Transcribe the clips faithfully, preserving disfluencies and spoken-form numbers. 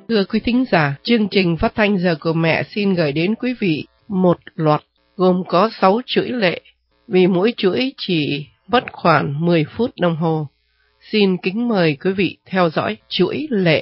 Thưa quý thính giả, chương trình phát thanh Giờ của Mẹ xin gửi đến quý vị một loạt gồm có sáu chuỗi lệ, vì mỗi chuỗi chỉ mất khoảng mười phút đồng hồ. Xin kính mời quý vị theo dõi chuỗi lệ.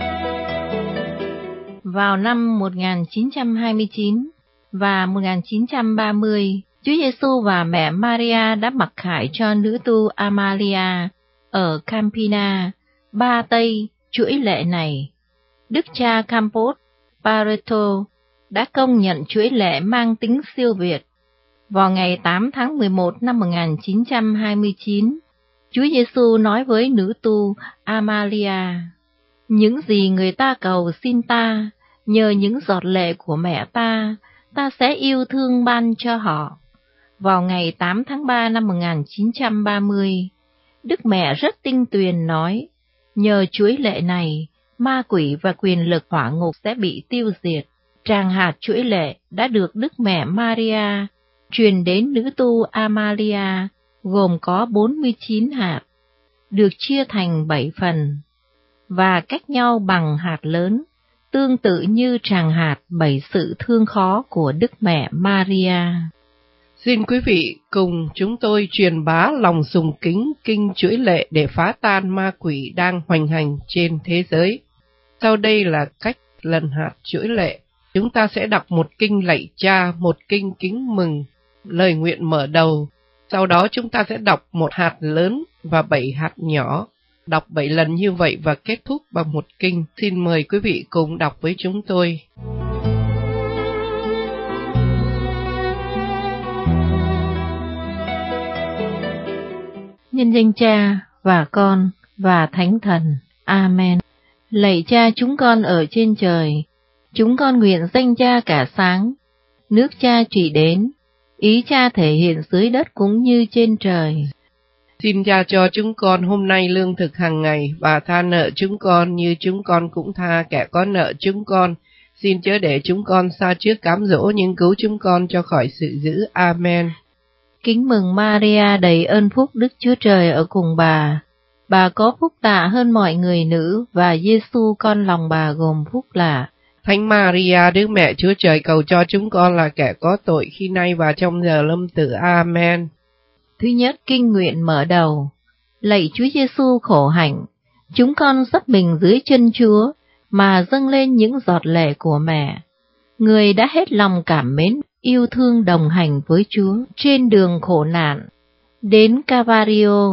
Vào năm một nghìn chín trăm hai mươi chín và một nghìn chín trăm ba mươi, Chúa Giêsu và mẹ Maria đã mặc khải cho nữ tu Amalia ở Campina, Ba Tây chuỗi lệ này. Đức cha Campos Pareto đã công nhận chuỗi lệ mang tính siêu việt. Vào ngày tám tháng mười một năm một nghìn chín trăm hai mươi chín, Chúa Giêsu nói với nữ tu Amalia: "Những gì người ta cầu xin ta, nhờ những giọt lệ của mẹ ta, ta sẽ yêu thương ban cho họ." Vào ngày tám tháng ba năm một nghìn chín trăm ba mươi, Đức Mẹ rất tinh tuyền nói: "Nhờ chuỗi lệ này, ma quỷ và quyền lực hỏa ngục sẽ bị tiêu diệt." Tràng hạt chuỗi lệ đã được Đức Mẹ Maria truyền đến nữ tu Amalia, gồm có bốn mươi chín hạt, được chia thành bảy phần, và cách nhau bằng hạt lớn, tương tự như tràng hạt bảy sự thương khó của Đức Mẹ Maria. Xin quý vị cùng chúng tôi truyền bá lòng sùng kính kinh chuỗi lệ để phá tan ma quỷ đang hoành hành trên thế giới. Sau đây là cách lần hạt chuỗi lệ. Chúng ta sẽ đọc một kinh lạy Cha, một kinh kính mừng, lời nguyện mở đầu. Sau đó chúng ta sẽ đọc một hạt lớn và bảy hạt nhỏ. Đọc bảy lần như vậy và kết thúc bằng một kinh. Xin mời quý vị cùng đọc với chúng tôi. Nhân danh Cha và Con và Thánh Thần. Amen. Lạy Cha chúng con ở trên trời, chúng con nguyện danh Cha cả sáng, nước Cha trị đến, ý Cha thể hiện dưới đất cũng như trên trời. Xin Cha cho chúng con hôm nay lương thực hàng ngày, và tha nợ chúng con như chúng con cũng tha kẻ có nợ chúng con. Xin chớ để chúng con sa trước cám dỗ, nhưng cứu chúng con cho khỏi sự dữ. Amen. Kính mừng Maria, đầy ơn phúc, Đức Chúa Trời ở cùng bà. Bà có phúc tạ hơn mọi người nữ, và Giêsu con lòng bà gồm phúc lạ. Thánh Maria, Đức Mẹ Chúa Trời, cầu cho chúng con là kẻ có tội khi nay và trong giờ lâm tử. Amen. Thứ nhất, kinh nguyện mở đầu. Lạy Chúa Giêsu khổ hạnh, chúng con dấp mình dưới chân Chúa mà dâng lên những giọt lệ của mẹ. Người đã hết lòng cảm mến, yêu thương đồng hành với Chúa trên đường khổ nạn đến Calvario.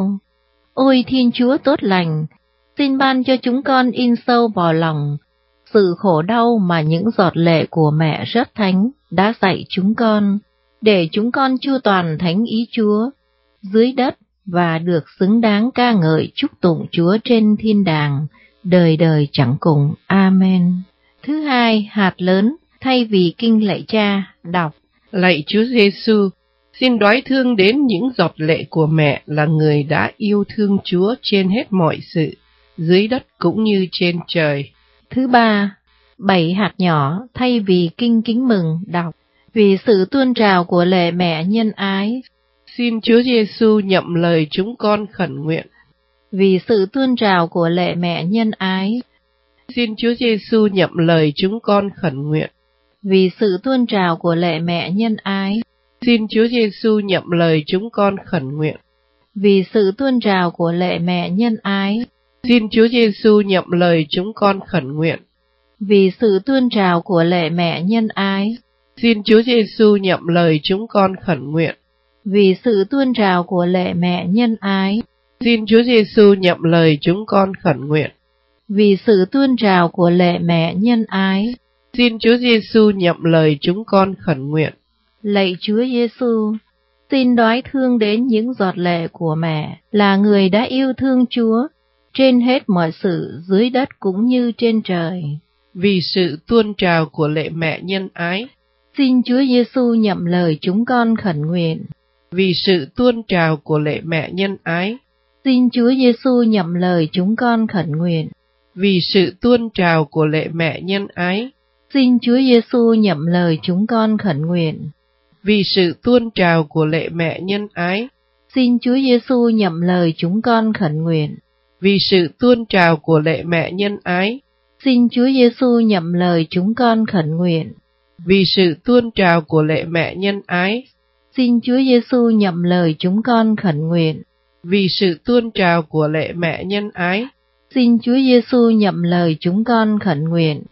Ôi Thiên Chúa tốt lành, xin ban cho chúng con in sâu vào lòng sự khổ đau mà những giọt lệ của mẹ rất thánh đã dạy chúng con, để chúng con chu toàn thánh ý Chúa dưới đất và được xứng đáng ca ngợi chúc tụng Chúa trên thiên đàng, đời đời chẳng cùng. Amen. Thứ hai, hạt lớn. Thay vì kinh lạy Cha, đọc: Lạy Chúa Giêsu, xin đoái thương đến những giọt lệ của mẹ là người đã yêu thương Chúa trên hết mọi sự, dưới đất cũng như trên trời. Thứ ba, bảy hạt nhỏ. Thay vì kinh kính mừng, đọc: Vì sự tuôn trào của lệ mẹ nhân ái. Xin Chúa Giêsu nhậm lời chúng con khẩn nguyện. Vì sự tuôn trào của lệ mẹ nhân ái. Xin Chúa Giêsu nhậm lời chúng con khẩn nguyện. Vì sự tuôn trào của lệ mẹ nhân ái. Xin Chúa Giêsu nhậm lời chúng con khẩn nguyện. Vì sự tuôn trào của lệ mẹ nhân ái. Xin Chúa Giêsu nhậm lời chúng con khẩn nguyện. Vì sự tuôn trào của lệ mẹ nhân ái. Xin Chúa Giêsu nhậm lời chúng con khẩn nguyện. Vì sự tuôn trào của lệ mẹ nhân ái. Xin Chúa Giêsu nhậm lời chúng con khẩn nguyện. Vì sự tuôn trào của lệ mẹ nhân ái. Xin Chúa Giêsu nhậm lời chúng con khẩn nguyện. Lạy Chúa Giêsu, xin đoái thương đến những giọt lệ của mẹ là người đã yêu thương Chúa trên hết mọi sự, dưới đất cũng như trên trời. Vì sự tuôn trào của lệ mẹ nhân ái. Xin Chúa Giêsu nhậm lời chúng con khẩn nguyện. Vì sự tuôn trào của lệ mẹ nhân ái. Xin Chúa Giêsu nhậm lời chúng con khẩn nguyện. Vì sự tuôn trào của lệ mẹ nhân ái. Xin Chúa Giêsu nhậm lời chúng con khẩn nguyện. Vì sự tuôn trào của lệ mẹ nhân ái. Xin Chúa Giêsu nhậm lời chúng con khẩn nguyện. Vì sự tuôn trào của lệ mẹ nhân ái. Xin Chúa Giêsu nhậm lời chúng con khẩn nguyện. Vì sự tuôn trào của lệ mẹ nhân ái, Xin Chúa Giêsu nhậm lời chúng con khẩn nguyện. vì sự tuôn trào của lệ mẹ nhân ái, Xin Chúa Giêsu nhậm lời chúng con khẩn nguyện.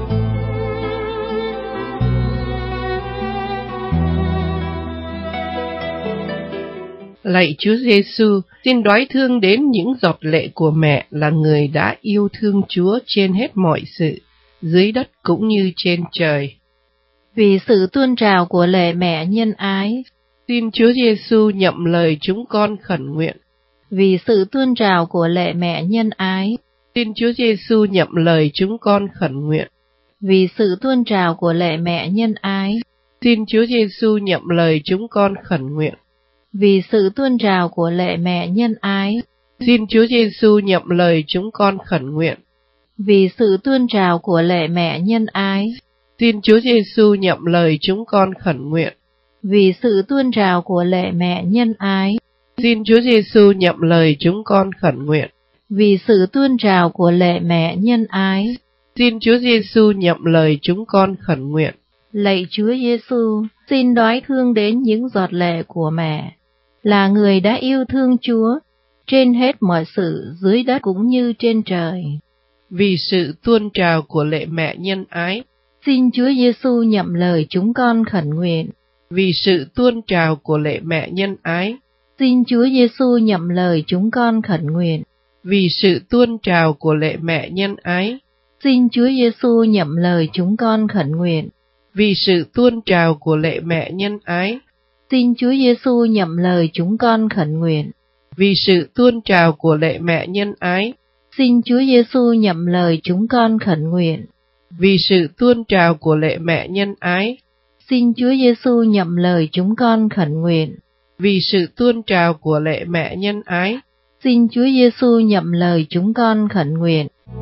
Lạy Chúa Giêsu, xin đoái thương đến những giọt lệ của mẹ là người đã yêu thương Chúa trên hết mọi sự, dưới đất cũng như trên trời. Vì sự tuôn trào của lệ mẹ nhân ái, xin Chúa Giêsu nhậm lời chúng con khẩn nguyện. Vì sự tuôn trào của lệ mẹ nhân ái, xin Chúa Giêsu nhậm lời chúng con khẩn nguyện. Vì sự tuôn trào của lệ mẹ nhân ái, xin Chúa Giêsu nhậm lời chúng con khẩn nguyện. Vì sự tuôn trào của lệ mẹ nhân ái, xin Chúa Giêsu nhậm lời chúng con khẩn nguyện. Vì sự tuôn trào của lệ mẹ nhân ái, xin Chúa Giêsu nhậm lời chúng con khẩn nguyện. Vì sự tuôn trào của lệ mẹ nhân ái, xin Chúa Giêsu nhậm lời chúng con khẩn nguyện. Vì sự tuôn trào của lệ mẹ nhân ái, xin Chúa Giêsu nhậm lời chúng con khẩn nguyện. Lạy Chúa Giêsu, xin đoái thương đến những giọt lệ của mẹ, là người đã yêu thương Chúa trên hết mọi sự dưới đất cũng như trên trời. Vì sự tuôn trào của lệ mẹ nhân ái, xin Chúa Giêsu nhậm lời chúng con khẩn nguyện. Vì sự tuôn trào của lệ mẹ nhân ái, xin Chúa Giêsu nhậm lời chúng con khẩn nguyện. Vì sự tuôn trào của lệ mẹ nhân ái, xin Chúa Giêsu nhậm lời chúng con khẩn nguyện. Vì sự tuôn trào của lệ mẹ nhân ái, xin Chúa Giêsu nhậm lời chúng con khẩn nguyện. Vì sự tuôn trào của lệ mẹ nhân ái, xin Chúa Giêsu nhậm lời chúng con khẩn nguyện. Vì sự tuôn trào của lệ mẹ nhân ái, xin Chúa Giêsu nhậm lời chúng con khẩn nguyện. Vì sự tuôn trào của lệ mẹ nhân ái, xin Chúa Giêsu nhậm lời chúng con khẩn nguyện.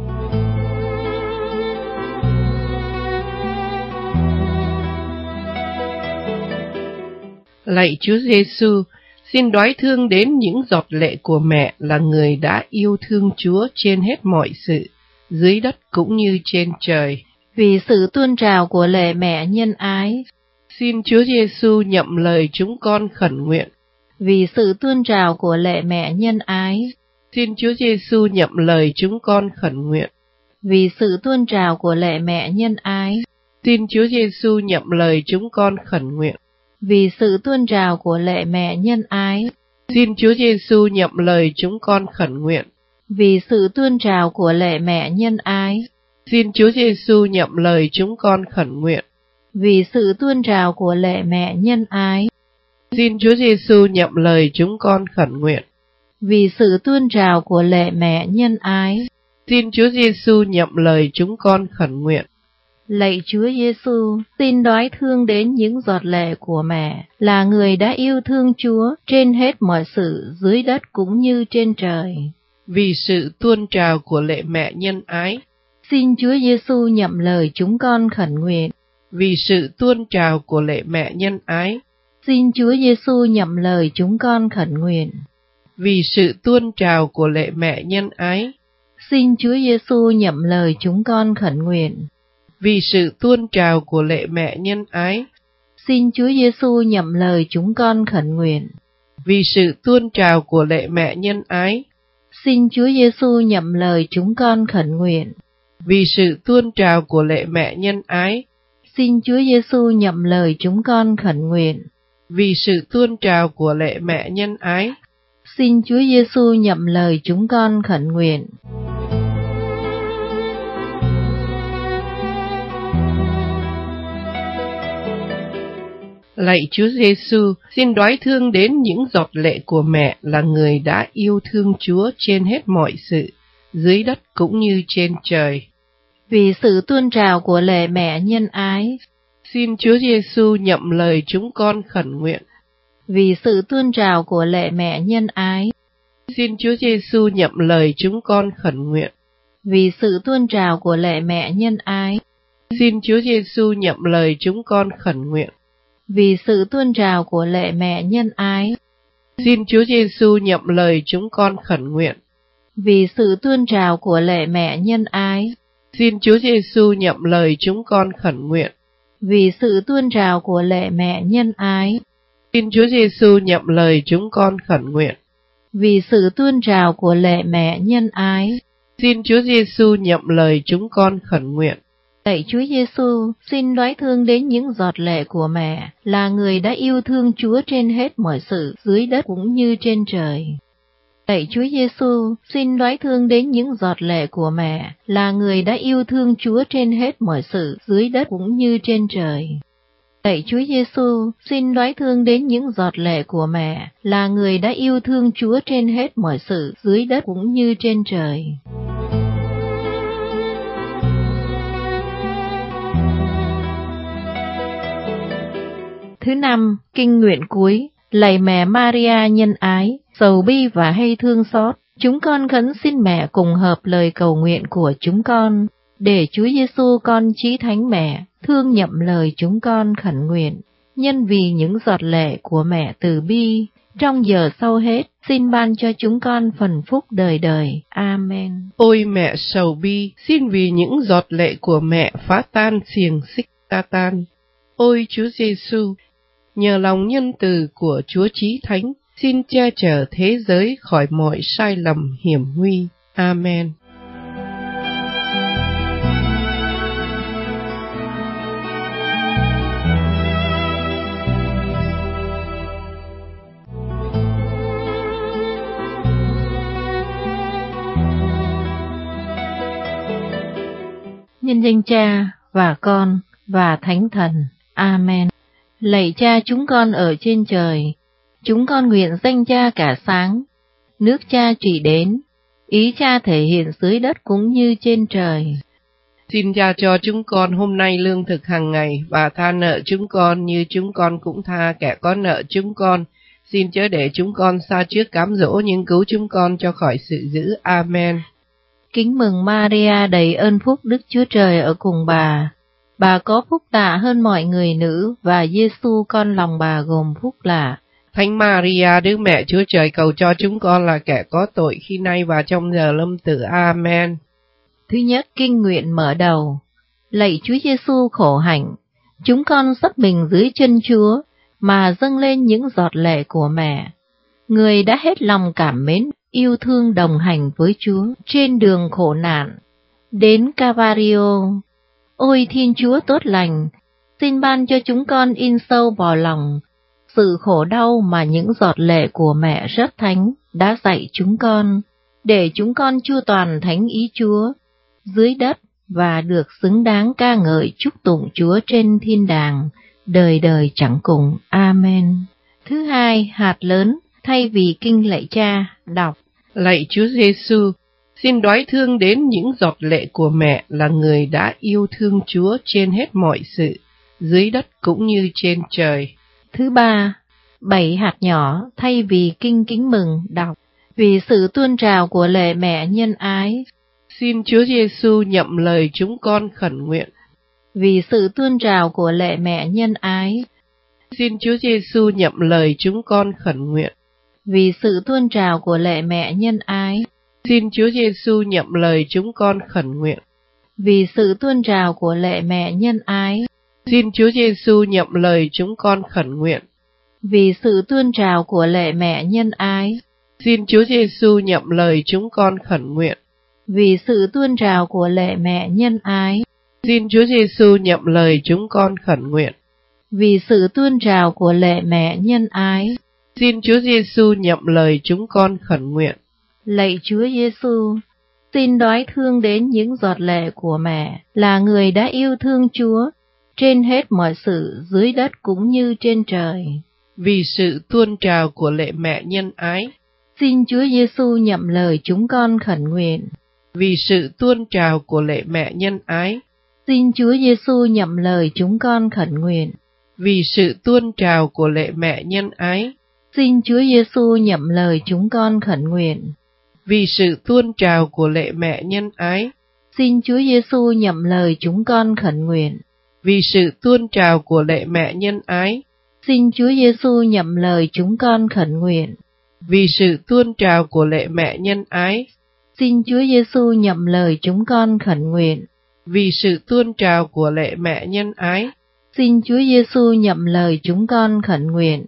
Lạy Chúa Giêsu, xin đoái thương đến những giọt lệ của mẹ là người đã yêu thương Chúa trên hết mọi sự, dưới đất cũng như trên trời. Vì sự tuôn trào của lệ mẹ nhân ái, xin Chúa Giêsu nhậm lời chúng con khẩn nguyện. Vì sự tuôn trào của lệ mẹ nhân ái, xin Chúa Giêsu nhậm lời chúng con khẩn nguyện. Vì sự tuôn trào của lệ mẹ nhân ái, xin Chúa Giêsu nhậm lời chúng con khẩn nguyện. Vì sự tuôn trào của lệ mẹ nhân ái, xin Chúa Giêsu nhậm lời chúng con khẩn nguyện. Vì sự tuôn trào của lệ mẹ nhân ái, xin Chúa Giêsu nhậm lời chúng con khẩn nguyện. Vì sự tuôn trào của lệ mẹ nhân ái, xin Chúa Giêsu nhậm lời chúng con khẩn nguyện. Vì sự tuôn trào của lệ mẹ nhân ái, xin Chúa Giêsu nhậm lời chúng con khẩn nguyện. Lạy Chúa Giêsu, xin đoái thương đến những giọt lệ của mẹ, là người đã yêu thương Chúa trên hết mọi sự dưới đất cũng như trên trời. Vì sự tuôn trào của lệ mẹ nhân ái, xin Chúa Giêsu nhậm lời chúng con khẩn nguyện. Vì sự tuôn trào của lệ mẹ nhân ái, xin Chúa Giêsu nhậm lời chúng con khẩn nguyện. Vì sự tuôn trào của lệ mẹ nhân ái, xin Chúa Giêsu nhậm lời chúng con khẩn nguyện. Vì sự tuôn trào của lệ mẹ nhân ái, xin Chúa Giêsu nhậm lời chúng con khẩn nguyện. Vì sự tuôn trào của lệ mẹ nhân ái, xin Chúa Giêsu nhậm lời chúng con khẩn nguyện. Vì sự tuôn trào của lệ mẹ nhân ái, xin Chúa Giêsu nhậm lời chúng con khẩn nguyện. Vì sự tuôn trào của lệ mẹ nhân ái, xin Chúa Giêsu nhậm lời chúng con khẩn nguyện. Lạy Chúa Giêsu, xin đoái thương đến những giọt lệ của mẹ là người đã yêu thương Chúa trên hết mọi sự, dưới đất cũng như trên trời. Vì sự tuôn trào của lệ mẹ nhân ái, xin Chúa Giêsu nhậm lời chúng con khẩn nguyện. Vì sự tuôn trào của lệ mẹ nhân ái, xin Chúa Giêsu nhậm lời chúng con khẩn nguyện. Vì sự tuôn trào của lệ mẹ nhân ái, xin Chúa Giêsu nhậm lời chúng con khẩn nguyện. Vì sự tuôn trào của lệ mẹ nhân ái, xin Chúa Giêsu nhậm lời chúng con khẩn nguyện. Vì sự tuôn trào của lệ mẹ nhân ái, Xin Chúa Giêsu nhậm lời chúng con khẩn nguyện. Vì sự tuôn trào của lệ mẹ nhân ái. Xin Chúa Giêsu nhậm lời chúng con khẩn nguyện. Vì sự tuôn trào của lệ mẹ nhân ái. Xin Chúa Giêsu nhậm lời chúng con khẩn nguyện. Lạy Chúa Giêsu, xin đoái thương đến những giọt lệ của mẹ, là người đã yêu thương Chúa trên hết mọi sự, dưới đất cũng như trên trời. Lạy Chúa Giêsu, xin đoái thương đến những giọt lệ của mẹ, là người đã yêu thương Chúa trên hết mọi sự, dưới đất cũng như trên trời. Lạy Chúa Giêsu, xin đoái thương đến những giọt lệ của mẹ, là người đã yêu thương Chúa trên hết mọi sự, dưới đất cũng như trên trời. Thứ năm, kinh nguyện cuối. Lạy mẹ Maria nhân ái, sầu bi và hay thương xót, chúng con khấn xin mẹ cùng hợp lời cầu nguyện của chúng con, để Chúa Giêsu con chí thánh mẹ thương nhậm lời chúng con khẩn nguyện. Nhân vì những giọt lệ của mẹ từ bi, trong giờ sau hết, xin ban cho chúng con phần phúc đời đời. Amen. Ôi mẹ sầu bi, xin vì những giọt lệ của mẹ phá tan xiềng xích Sa-tan. Ôi Chúa Giêsu, nhờ lòng nhân từ của Chúa Chí Thánh, xin che chở thế giới khỏi mọi sai lầm hiểm nguy. Amen. Nhân danh Cha và Con và Thánh Thần. Amen. Lạy Cha chúng con ở trên trời, chúng con nguyện danh Cha cả sáng, nước Cha trị đến, ý Cha thể hiện dưới đất cũng như trên trời. Xin Cha cho chúng con hôm nay lương thực hàng ngày, và tha nợ chúng con như chúng con cũng tha kẻ có nợ chúng con. Xin chớ để chúng con sa trước cám dỗ, nhưng cứu chúng con cho khỏi sự dữ. Amen. Kính mừng Maria đầy ơn phúc, Đức Chúa Trời ở cùng bà. Bà có phúc tạ hơn mọi người nữ, và Giêsu con lòng bà gồm phúc lạ. Thánh Maria, Đức Mẹ Chúa Trời, cầu cho chúng con là kẻ có tội khi nay và trong giờ lâm tử. Amen. Thứ nhất, kinh nguyện mở đầu. Lạy Chúa Giêsu khổ hạnh, chúng con sắp mình dưới chân Chúa, mà dâng lên những giọt lệ của mẹ. Người đã hết lòng cảm mến, yêu thương đồng hành với Chúa trên đường khổ nạn, đến Calvario. Ôi Thiên Chúa tốt lành, xin ban cho chúng con in sâu vào lòng sự khổ đau mà những giọt lệ của mẹ rất thánh đã dạy chúng con, để chúng con chu toàn thánh ý Chúa dưới đất và được xứng đáng ca ngợi chúc tụng Chúa trên thiên đàng, đời đời chẳng cùng. Amen. Thứ hai, hạt lớn. Thay vì kinh lạy Cha, đọc: Lạy Chúa Giêsu, xin đoái thương đến những giọt lệ của mẹ, là người đã yêu thương Chúa trên hết mọi sự, dưới đất cũng như trên trời. Thứ ba, bảy hạt nhỏ. Thay vì kinh kính mừng, đọc: Vì sự tuôn trào của lệ mẹ nhân ái. Xin Chúa Giêsu nhậm lời chúng con khẩn nguyện. Vì sự tuôn trào của lệ mẹ nhân ái. Xin Chúa Giêsu nhậm lời chúng con khẩn nguyện. Vì sự tuôn trào của lệ mẹ nhân ái. Xin Chúa Giêsu nhậm lời chúng con khẩn nguyện. Vì sự tuôn trào của lệ mẹ nhân ái. Xin Chúa Giêsu nhậm lời chúng con khẩn nguyện. Vì sự tuôn trào của lệ mẹ nhân ái. Xin Chúa Giêsu nhậm lời chúng con khẩn nguyện. Vì sự tuôn trào của lệ mẹ nhân ái. Xin Chúa Giêsu nhậm lời chúng con khẩn nguyện. Vì sự tuôn trào của lệ mẹ nhân ái. Xin Chúa Giêsu nhậm lời chúng con khẩn nguyện. Lạy Chúa Giêsu, xin đoái thương đến những giọt lệ của mẹ, là người đã yêu thương Chúa trên hết mọi sự, dưới đất cũng như trên trời. Vì sự tuôn trào của lệ mẹ nhân ái. Xin Chúa Giêsu nhậm lời chúng con khẩn nguyện. Vì sự tuôn trào của lệ mẹ nhân ái. Xin Chúa Giêsu nhậm lời chúng con khẩn nguyện. Vì sự tuôn trào của lệ mẹ nhân ái. Xin Chúa Giêsu nhậm lời chúng con khẩn nguyện. Vì sự tuôn trào của lệ mẹ nhân ái. Xin Chúa Giêsu nhậm lời chúng con khẩn nguyện. Vì sự tuôn trào của lệ mẹ nhân ái. Xin Chúa Giêsu nhậm lời chúng con khẩn nguyện. Vì sự tuôn trào của lệ mẹ nhân ái. Xin Chúa Giêsu nhậm lời chúng con khẩn nguyện. Vì sự tuôn trào của lệ mẹ nhân ái, xin Chúa Giêsu nhậm lời chúng con khẩn nguyện.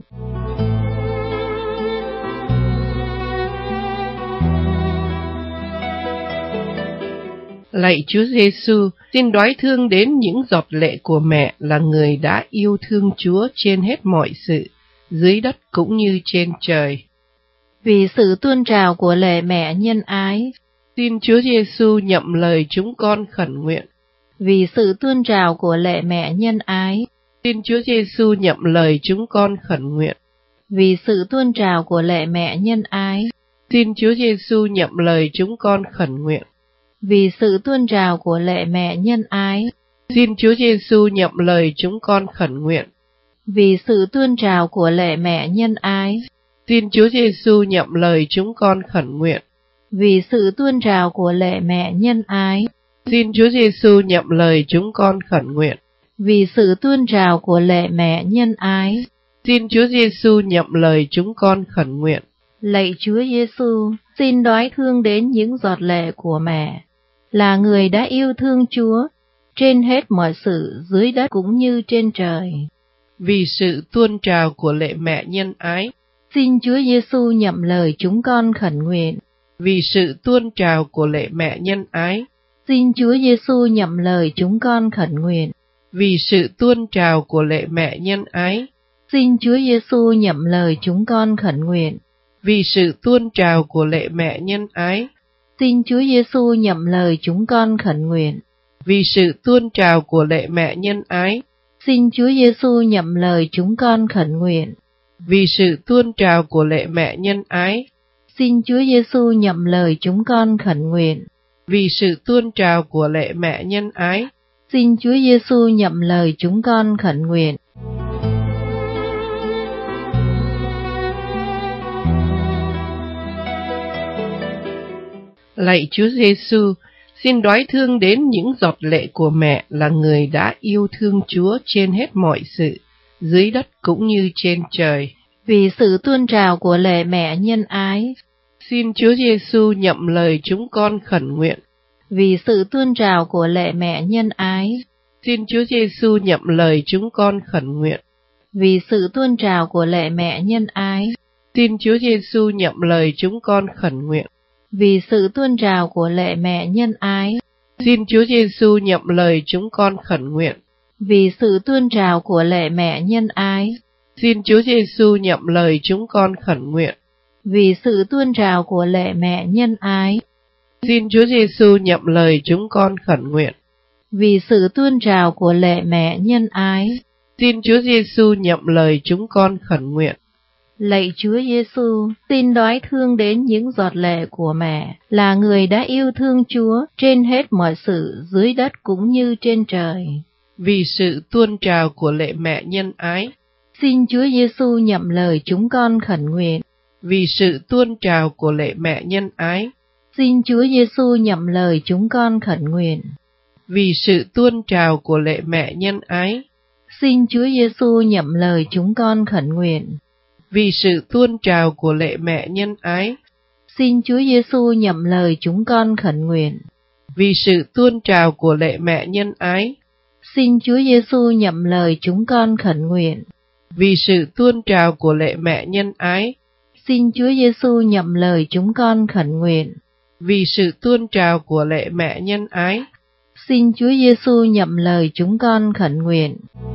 Lạy Chúa Giêsu, xin đoái thương đến những giọt lệ của mẹ là người đã yêu thương Chúa trên hết mọi sự, dưới đất cũng như trên trời. Vì sự tuôn trào của lệ mẹ nhân ái, xin Chúa Giêsu nhậm lời chúng con khẩn nguyện. Vì sự tuôn trào của lệ mẹ nhân ái, xin Chúa Giêsu nhậm lời chúng con khẩn nguyện. Vì sự tuôn trào của lệ mẹ nhân ái, xin Chúa Giêsu nhậm lời chúng con khẩn nguyện. Vì sự tuôn trào của lệ mẹ nhân ái, xin Chúa Giêsu nhậm lời chúng con khẩn nguyện. Vì sự tuôn trào của lệ mẹ nhân ái, xin Chúa Giêsu nhậm lời chúng con khẩn nguyện. Vì sự tuôn trào của lệ mẹ nhân ái, xin Chúa Giêsu nhậm lời chúng con khẩn nguyện. Vì sự tuôn trào của lệ mẹ nhân ái, xin Chúa Giêsu nhậm lời chúng con khẩn nguyện. Lạy Chúa Giêsu, xin đoái thương đến những giọt lệ của mẹ, là người đã yêu thương Chúa trên hết mọi sự dưới đất cũng như trên trời. Vì sự tuôn trào của lệ mẹ nhân ái, xin Chúa Giêsu nhậm lời chúng con khẩn nguyện. Vì sự tuôn trào của lệ mẹ nhân ái, xin Chúa Giêsu nhậm lời chúng con khẩn nguyện. Vì sự tuôn trào của lệ mẹ nhân ái, xin Chúa Giêsu nhậm lời chúng con khẩn nguyện. Vì sự tuôn trào của lệ mẹ nhân ái, xin Chúa Giêsu nhậm lời chúng con khẩn nguyện. Vì sự tuôn trào của lệ mẹ nhân ái, xin Chúa Giêsu nhậm lời chúng con khẩn nguyện. Vì sự tuôn trào của lệ mẹ nhân ái, xin Chúa Giêsu nhậm lời chúng con khẩn nguyện. Vì sự tuôn trào của lệ mẹ nhân ái, xin Chúa Giêsu nhậm lời chúng con khẩn nguyện. Lạy Chúa Giêsu, xin đoái thương đến những giọt lệ của mẹ là người đã yêu thương Chúa trên hết mọi sự, dưới đất cũng như trên trời. Vì sự tuôn trào của lệ mẹ nhân ái, xin Chúa Giêsu nhậm lời chúng con khẩn nguyện. Vì sự tuôn trào của lệ mẹ nhân ái, xin Chúa Giêsu nhậm lời chúng con khẩn nguyện. Vì sự tuôn trào của lệ mẹ nhân ái, xin Chúa Giêsu nhậm lời chúng con khẩn nguyện. Vì sự tuôn trào của lệ mẹ nhân ái, xin Chúa Giêsu nhậm lời chúng con khẩn nguyện. Vì sự tuôn trào của lệ mẹ nhân ái, xin Chúa Giêsu nhậm lời chúng con khẩn nguyện. Vì sự tuôn trào của lệ mẹ nhân ái, xin Chúa Giêsu nhậm lời chúng con khẩn nguyện. Vì sự tuôn trào của lệ mẹ nhân ái, xin Chúa Giêsu nhậm lời chúng con khẩn nguyện. Lạy Chúa Giêsu, xin đoái thương đến những giọt lệ của mẹ, là người đã yêu thương Chúa trên hết mọi sự dưới đất cũng như trên trời. Vì sự tuôn trào của lệ mẹ nhân ái, xin Chúa Giêsu nhậm lời chúng con khẩn nguyện. Vì sự tuôn trào của lệ mẹ nhân ái, xin Chúa Giêsu nhậm lời chúng con khẩn nguyện. Vì sự tuôn trào của lệ mẹ nhân ái, xin Chúa Giêsu nhậm lời chúng con khẩn nguyện. Vì sự tuôn trào của lệ mẹ nhân ái, xin Chúa Giêsu nhậm lời chúng con khẩn nguyện. Vì sự tuôn trào của lệ mẹ nhân ái, xin Chúa Giêsu nhậm lời chúng con khẩn nguyện. Vì sự tuôn trào của lệ mẹ nhân ái, xin Chúa Giêsu nhậm lời chúng con khẩn nguyện. Vì sự tuôn trào của lệ mẹ nhân ái, xin Chúa Giêsu nhậm lời chúng con khẩn nguyện.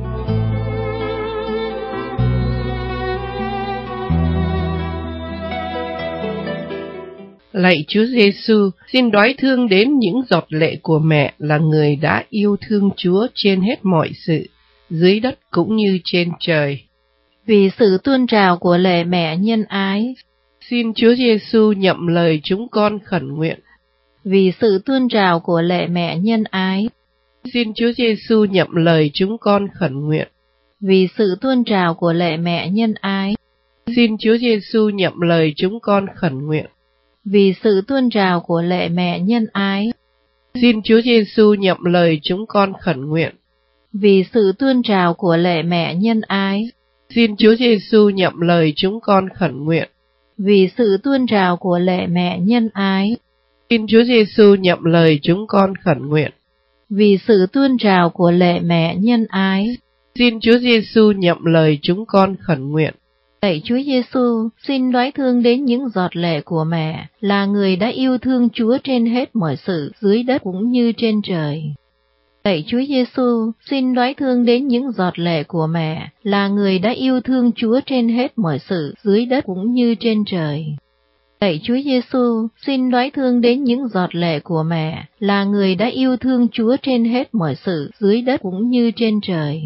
Lạy Chúa Giêsu, xin đoái thương đến những giọt lệ của mẹ là người đã yêu thương Chúa trên hết mọi sự, dưới đất cũng như trên trời. Vì sự tuôn trào của lệ mẹ nhân ái, xin Chúa Giêsu nhậm lời chúng con khẩn nguyện. Vì sự tuôn trào của lệ mẹ nhân ái, xin Chúa Giêsu nhậm lời chúng con khẩn nguyện. Vì sự tuôn trào của lệ mẹ nhân ái, xin Chúa Giêsu nhậm lời chúng con khẩn nguyện. Vì sự tuôn trào của lệ mẹ nhân ái, xin Chúa Giêsu nhậm lời chúng con khẩn nguyện. Vì sự tuôn trào của lệ mẹ nhân ái, xin Chúa Giêsu nhậm lời chúng con khẩn nguyện. Vì sự tuôn trào của lệ mẹ nhân ái, xin Chúa Giêsu nhậm lời chúng con khẩn nguyện. vì sự tuôn trào của lệ mẹ nhân ái. Xin Chúa Giêsu nhậm lời chúng con khẩn nguyện. Lạy Chúa Giêsu, xin đoái thương đến những giọt lệ của mẹ, là người đã yêu thương Chúa trên hết mọi sự, dưới đất cũng như trên trời. Lạy Chúa Giêsu, xin đoái thương đến những giọt lệ của mẹ, là người đã yêu thương Chúa trên hết mọi sự, dưới đất cũng như trên trời. Lạy Chúa Giêsu, xin đoái thương đến những giọt lệ của mẹ, là người đã yêu thương Chúa trên hết mọi sự, dưới đất cũng như trên trời.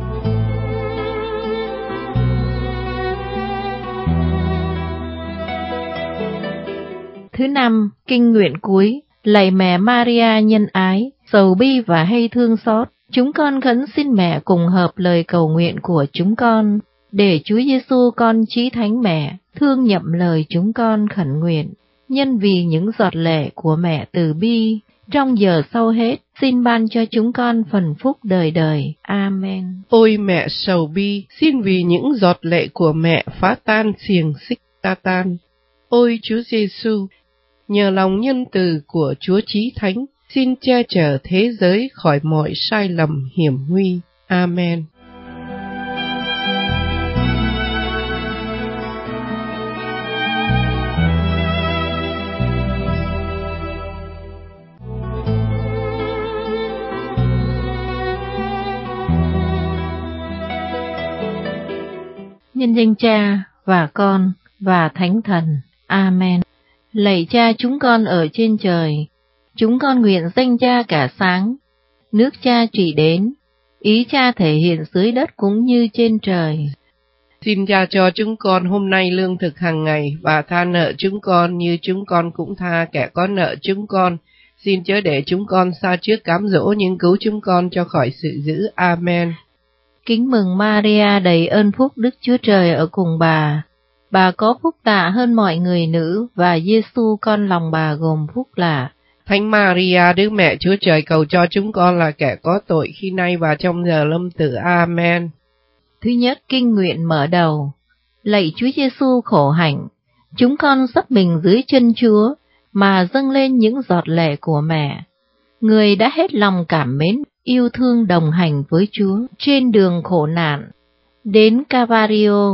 Thứ năm, kinh nguyện cuối. Lạy mẹ Maria nhân ái, sầu bi và hay thương xót, chúng con khấn xin mẹ cùng hợp lời cầu nguyện của chúng con, để Chúa Giêsu con chí thánh mẹ thương nhậm lời chúng con khẩn nguyện. Nhân vì những giọt lệ của mẹ từ bi, trong giờ sau hết, xin ban cho chúng con phần phúc đời đời. Amen. Ôi mẹ sầu bi, xin vì những giọt lệ của mẹ phá tan xiềng xích Satan. Ôi Chúa Giêsu, nhờ lòng nhân từ của Chúa Chí Thánh, xin che chở thế giới khỏi mọi sai lầm hiểm nguy. Amen. Nhân danh Cha và Con và Thánh Thần. Amen. Lạy Cha chúng con ở trên trời, chúng con nguyện danh Cha cả sáng, nước Cha trị đến, ý Cha thể hiện dưới đất cũng như trên trời. Xin Cha cho chúng con hôm nay lương thực hàng ngày, và tha nợ chúng con như chúng con cũng tha kẻ có nợ chúng con. Xin chớ để chúng con sa trước cám dỗ, nhưng cứu chúng con cho khỏi sự dữ. Amen. Kính mừng Maria đầy ơn phúc, Đức Chúa Trời ở cùng bà. Bà có phúc tạ hơn mọi người nữ, và Giêsu con lòng bà gồm phúc lạ. Thánh Maria, Đức Mẹ Chúa Trời, cầu cho chúng con là kẻ có tội khi nay và trong giờ lâm tử. Amen. Thứ nhất, kinh nguyện mở đầu. Lạy Chúa Giêsu khổ hạnh, chúng con sắp mình dưới chân Chúa, mà dâng lên những giọt lệ của mẹ. Người đã hết lòng cảm mến, yêu thương đồng hành với Chúa trên đường khổ nạn, đến Calvario.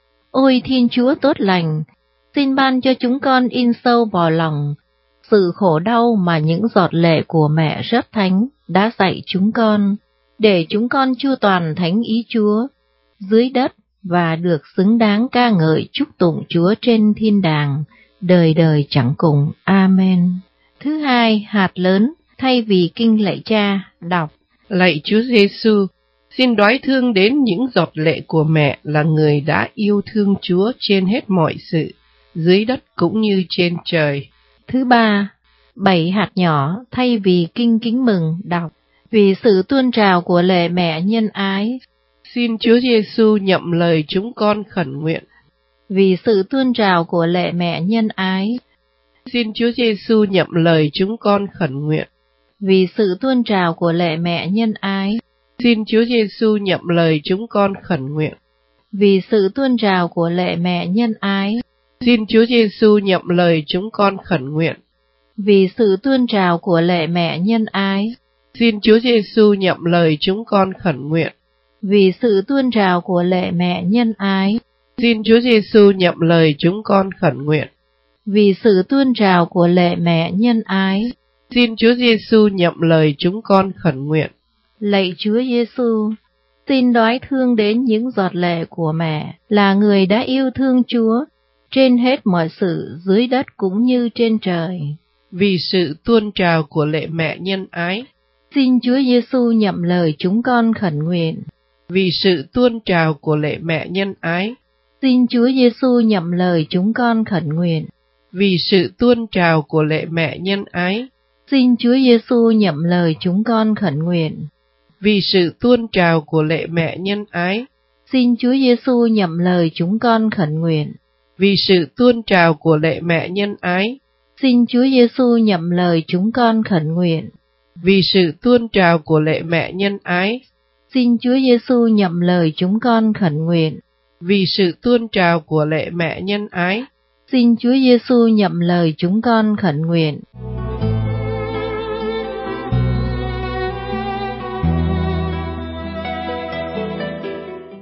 Ôi Thiên Chúa tốt lành, xin ban cho chúng con in sâu vào lòng sự khổ đau mà những giọt lệ của mẹ rất thánh đã dạy chúng con, để chúng con chu toàn thánh ý Chúa dưới đất và được xứng đáng ca ngợi chúc tụng Chúa trên thiên đàng, đời đời chẳng cùng. Amen. Thứ hai, hạt lớn. Thay vì kinh lạy Cha, đọc: Lạy Chúa Giêsu, xin đoái thương đến những giọt lệ của mẹ, là người đã yêu thương Chúa trên hết mọi sự, dưới đất cũng như trên trời. Thứ ba, bảy hạt nhỏ. Thay vì kinh kính mừng, đọc: Vì sự tuôn trào của lệ mẹ nhân ái, xin Chúa Giêsu nhậm lời chúng con khẩn nguyện. Vì sự tuôn trào của lệ mẹ nhân ái, xin Chúa Giêsu nhậm lời chúng con khẩn nguyện. Vì sự tuôn trào của lệ mẹ nhân ái, xin Chúa Giêsu nhậm lời chúng con khẩn nguyện. Vì sự tuôn trào của lệ mẹ nhân ái, xin Chúa Giêsu nhậm lời chúng con khẩn nguyện. Vì sự tuôn trào của lệ mẹ nhân ái, xin Chúa Giêsu nhậm lời chúng con khẩn nguyện. Vì sự tuôn trào của lệ mẹ nhân ái, xin Chúa Giêsu nhậm lời chúng con khẩn nguyện. Vì sự tuôn trào của lệ mẹ nhân ái, xin Chúa Giêsu nhậm lời chúng con khẩn nguyện. Lạy Chúa Giêsu, xin đoái thương đến những giọt lệ của mẹ, là người đã yêu thương Chúa trên hết mọi sự, dưới đất cũng như trên trời. Vì sự tuôn trào của lệ mẹ nhân ái, xin Chúa Giêsu nhậm lời chúng con khẩn nguyện. Vì sự tuôn trào của lệ mẹ nhân ái, xin Chúa Giêsu nhậm lời chúng con khẩn nguyện. Vì sự tuôn trào của lệ mẹ nhân ái, xin Chúa Giêsu nhậm lời chúng con khẩn nguyện. Vì sự tuôn trào của lệ mẹ nhân ái, xin Chúa Giêsu nhậm lời chúng con khẩn nguyện. Vì sự tuôn trào của lệ mẹ nhân ái, xin Chúa Giêsu nhậm lời chúng con khẩn nguyện. Vì sự tuôn trào của lệ mẹ nhân ái, xin Chúa Giêsu nhậm lời chúng con khẩn nguyện. Vì sự tuôn trào của lệ mẹ nhân ái, xin Chúa Giêsu nhậm lời chúng con khẩn nguyện.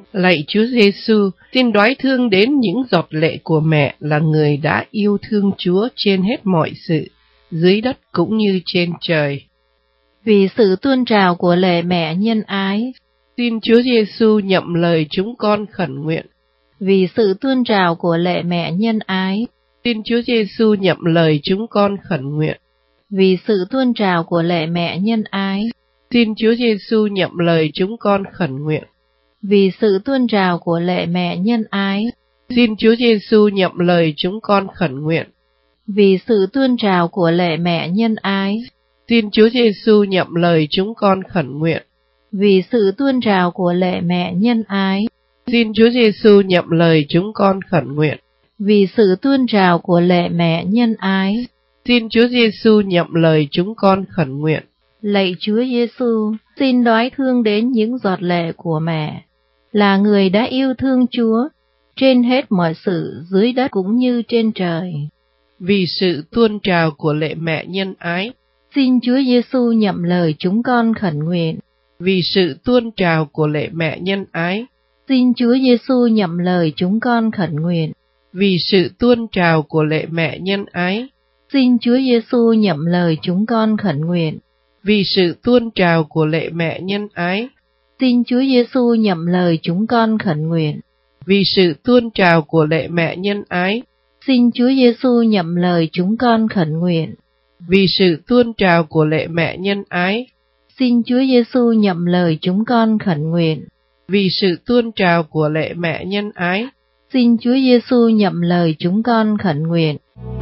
Lạy Chúa Giêsu, xin đoái thương đến những giọt lệ của mẹ là người đã yêu thương Chúa trên hết mọi sự, dưới đất cũng như trên trời. Vì sự tuôn trào của lệ mẹ nhân ái, xin Chúa Giêsu nhậm lời chúng con khẩn nguyện. Vì sự tuôn trào của lệ mẹ nhân ái, xin Chúa Giêsu nhậm lời chúng con khẩn nguyện. Vì sự tuôn trào của lệ mẹ nhân ái, xin Chúa Giêsu nhậm lời chúng con khẩn nguyện. Vì sự tuôn trào của lệ mẹ nhân ái, xin Chúa Giêsu nhậm lời chúng con khẩn nguyện. Vì sự tuôn trào của lệ mẹ nhân ái, xin Chúa Giêsu nhậm lời chúng con khẩn nguyện. Vì sự tuôn trào của lệ mẹ nhân ái, xin Chúa Giêsu nhậm lời chúng con khẩn nguyện. Vì sự tuôn trào của lệ mẹ nhân ái, xin Chúa Giêsu nhậm lời chúng con khẩn nguyện. Lạy Chúa Giêsu, xin đoái thương đến những giọt lệ của mẹ, là người đã yêu thương Chúa trên hết mọi sự dưới đất cũng như trên trời. Vì sự tuôn trào của lệ mẹ nhân ái, xin Chúa Giêsu nhậm lời chúng con khẩn nguyện. Vì sự tuôn trào của lệ mẹ nhân ái, xin Chúa Giêsu nhậm lời chúng con khẩn nguyện. Vì sự tuôn trào của lệ mẹ nhân ái, xin Chúa Giêsu nhậm lời chúng con khẩn nguyện. Vì sự tuôn trào của lệ mẹ nhân ái, xin Chúa Giêsu nhậm lời chúng con khẩn nguyện. Vì sự tuôn trào của lệ mẹ nhân ái, xin Chúa Giêsu nhậm lời chúng con khẩn nguyện. Vì sự tuôn trào của lệ mẹ nhân ái, xin Chúa Giêsu nhậm lời chúng con khẩn nguyện. Vì sự tuôn trào của lệ mẹ nhân ái, xin Chúa Giêsu nhậm lời chúng con khẩn nguyện.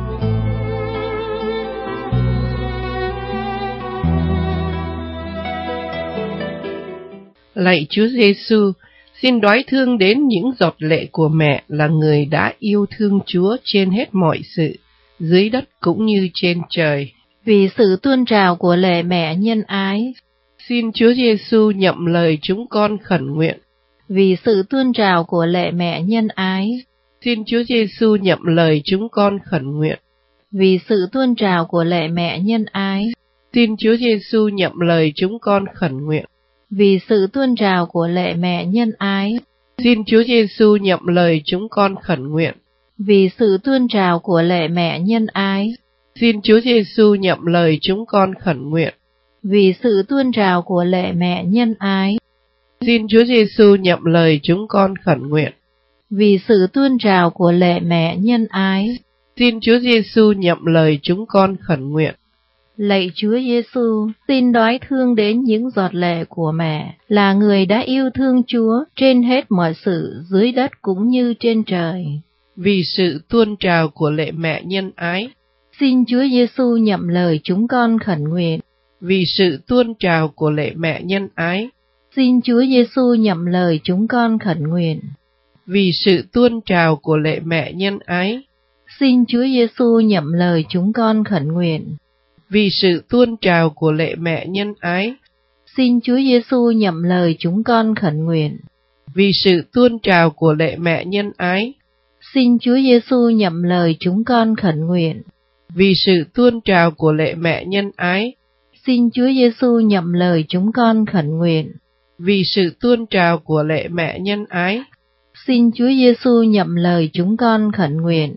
Lạy Chúa Giêsu, xin đoái thương đến những giọt lệ của mẹ là người đã yêu thương Chúa trên hết mọi sự, dưới đất cũng như trên trời. Vì sự tuôn trào của lệ mẹ nhân ái, xin Chúa Giêsu nhậm lời chúng con khẩn nguyện. Vì sự tuôn trào của lệ mẹ nhân ái, xin Chúa Giêsu nhậm lời chúng con khẩn nguyện. Vì sự tuôn trào của lệ mẹ nhân ái, xin Chúa Giêsu nhậm lời chúng con khẩn nguyện. Vì sự tuôn trào của lệ mẹ nhân ái, xin Chúa Giêsu nhậm lời chúng con khẩn nguyện. Vì sự tuôn trào của lệ mẹ nhân ái, xin Chúa Giêsu nhậm lời chúng con khẩn nguyện. Vì sự tuôn trào của lệ mẹ nhân ái, xin Chúa Giêsu nhậm lời chúng con khẩn nguyện. Vì sự tuôn trào của lệ mẹ nhân ái, xin Chúa Giêsu nhậm lời chúng con khẩn nguyện. Lạy Chúa Giêsu, xin đoái thương đến những giọt lệ của mẹ, là người đã yêu thương Chúa trên hết mọi sự dưới đất cũng như trên trời. Vì sự tuôn trào của lệ mẹ nhân ái, xin Chúa Giêsu nhậm lời chúng con khẩn nguyện. Vì sự tuôn trào của lệ mẹ nhân ái, xin Chúa Giêsu nhậm lời chúng con khẩn nguyện. Vì sự tuôn trào của lệ mẹ nhân ái, xin Chúa Giêsu nhậm lời chúng con khẩn nguyện. Vì sự tuôn trào của lệ mẹ nhân ái, xin Chúa Giêsu nhậm lời chúng con khẩn nguyện. Vì sự tuôn trào của lệ mẹ nhân ái, xin Chúa Giêsu nhậm lời chúng con khẩn nguyện. Vì sự tuôn trào của lệ mẹ nhân ái, xin Chúa Giêsu nhậm lời chúng con khẩn nguyện. Vì sự tuôn trào của lệ mẹ nhân ái, xin Chúa Giêsu nhậm lời chúng con khẩn nguyện.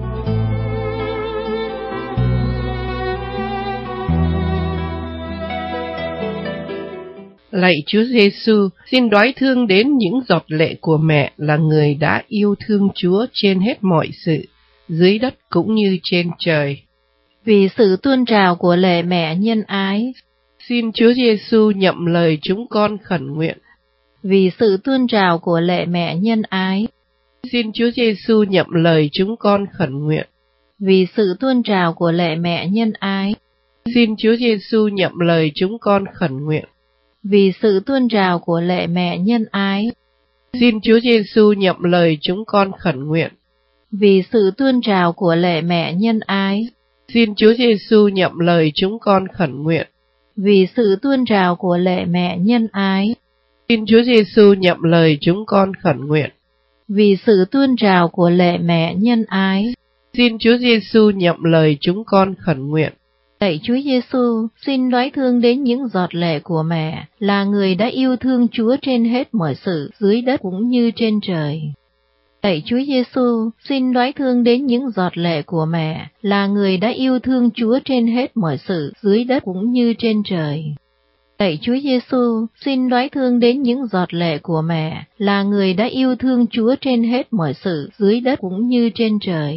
Lạy Chúa Giêsu, xin đoái thương đến những giọt lệ của mẹ là người đã yêu thương Chúa trên hết mọi sự, dưới đất cũng như trên trời. Vì sự tuôn trào của lệ mẹ nhân ái, xin Chúa Giêsu nhậm lời chúng con khẩn nguyện. Vì sự tuôn trào của lệ mẹ nhân ái, xin Chúa Giêsu nhậm lời chúng con khẩn nguyện. Vì sự tuôn trào của lệ mẹ nhân ái, xin Chúa Giêsu nhậm lời chúng con khẩn nguyện. Vì sự tuôn trào của lệ mẹ nhân ái, xin Chúa Giêsu nhậm lời chúng con khẩn nguyện. Vì sự tuôn trào của lệ mẹ nhân ái, xin Chúa Giêsu nhậm lời chúng con khẩn nguyện. Vì sự tuôn trào của lệ mẹ nhân ái, xin Chúa Giêsu nhậm lời chúng con khẩn nguyện. Vì sự tuôn trào của lệ mẹ nhân ái, xin Chúa Giêsu nhậm lời chúng con khẩn nguyện. Lạy Chúa Giêsu, xin đoái thương đến những giọt lệ của mẹ, là người đã yêu thương Chúa trên hết mọi sự, dưới đất cũng như trên trời. Lạy Chúa Giêsu, xin đoái thương đến những giọt lệ của mẹ, là người đã yêu thương Chúa trên hết mọi sự, dưới đất cũng như trên trời. Lạy Chúa Giêsu, xin đoái thương đến những giọt lệ của mẹ, là người đã yêu thương Chúa trên hết mọi sự, dưới đất cũng như trên trời.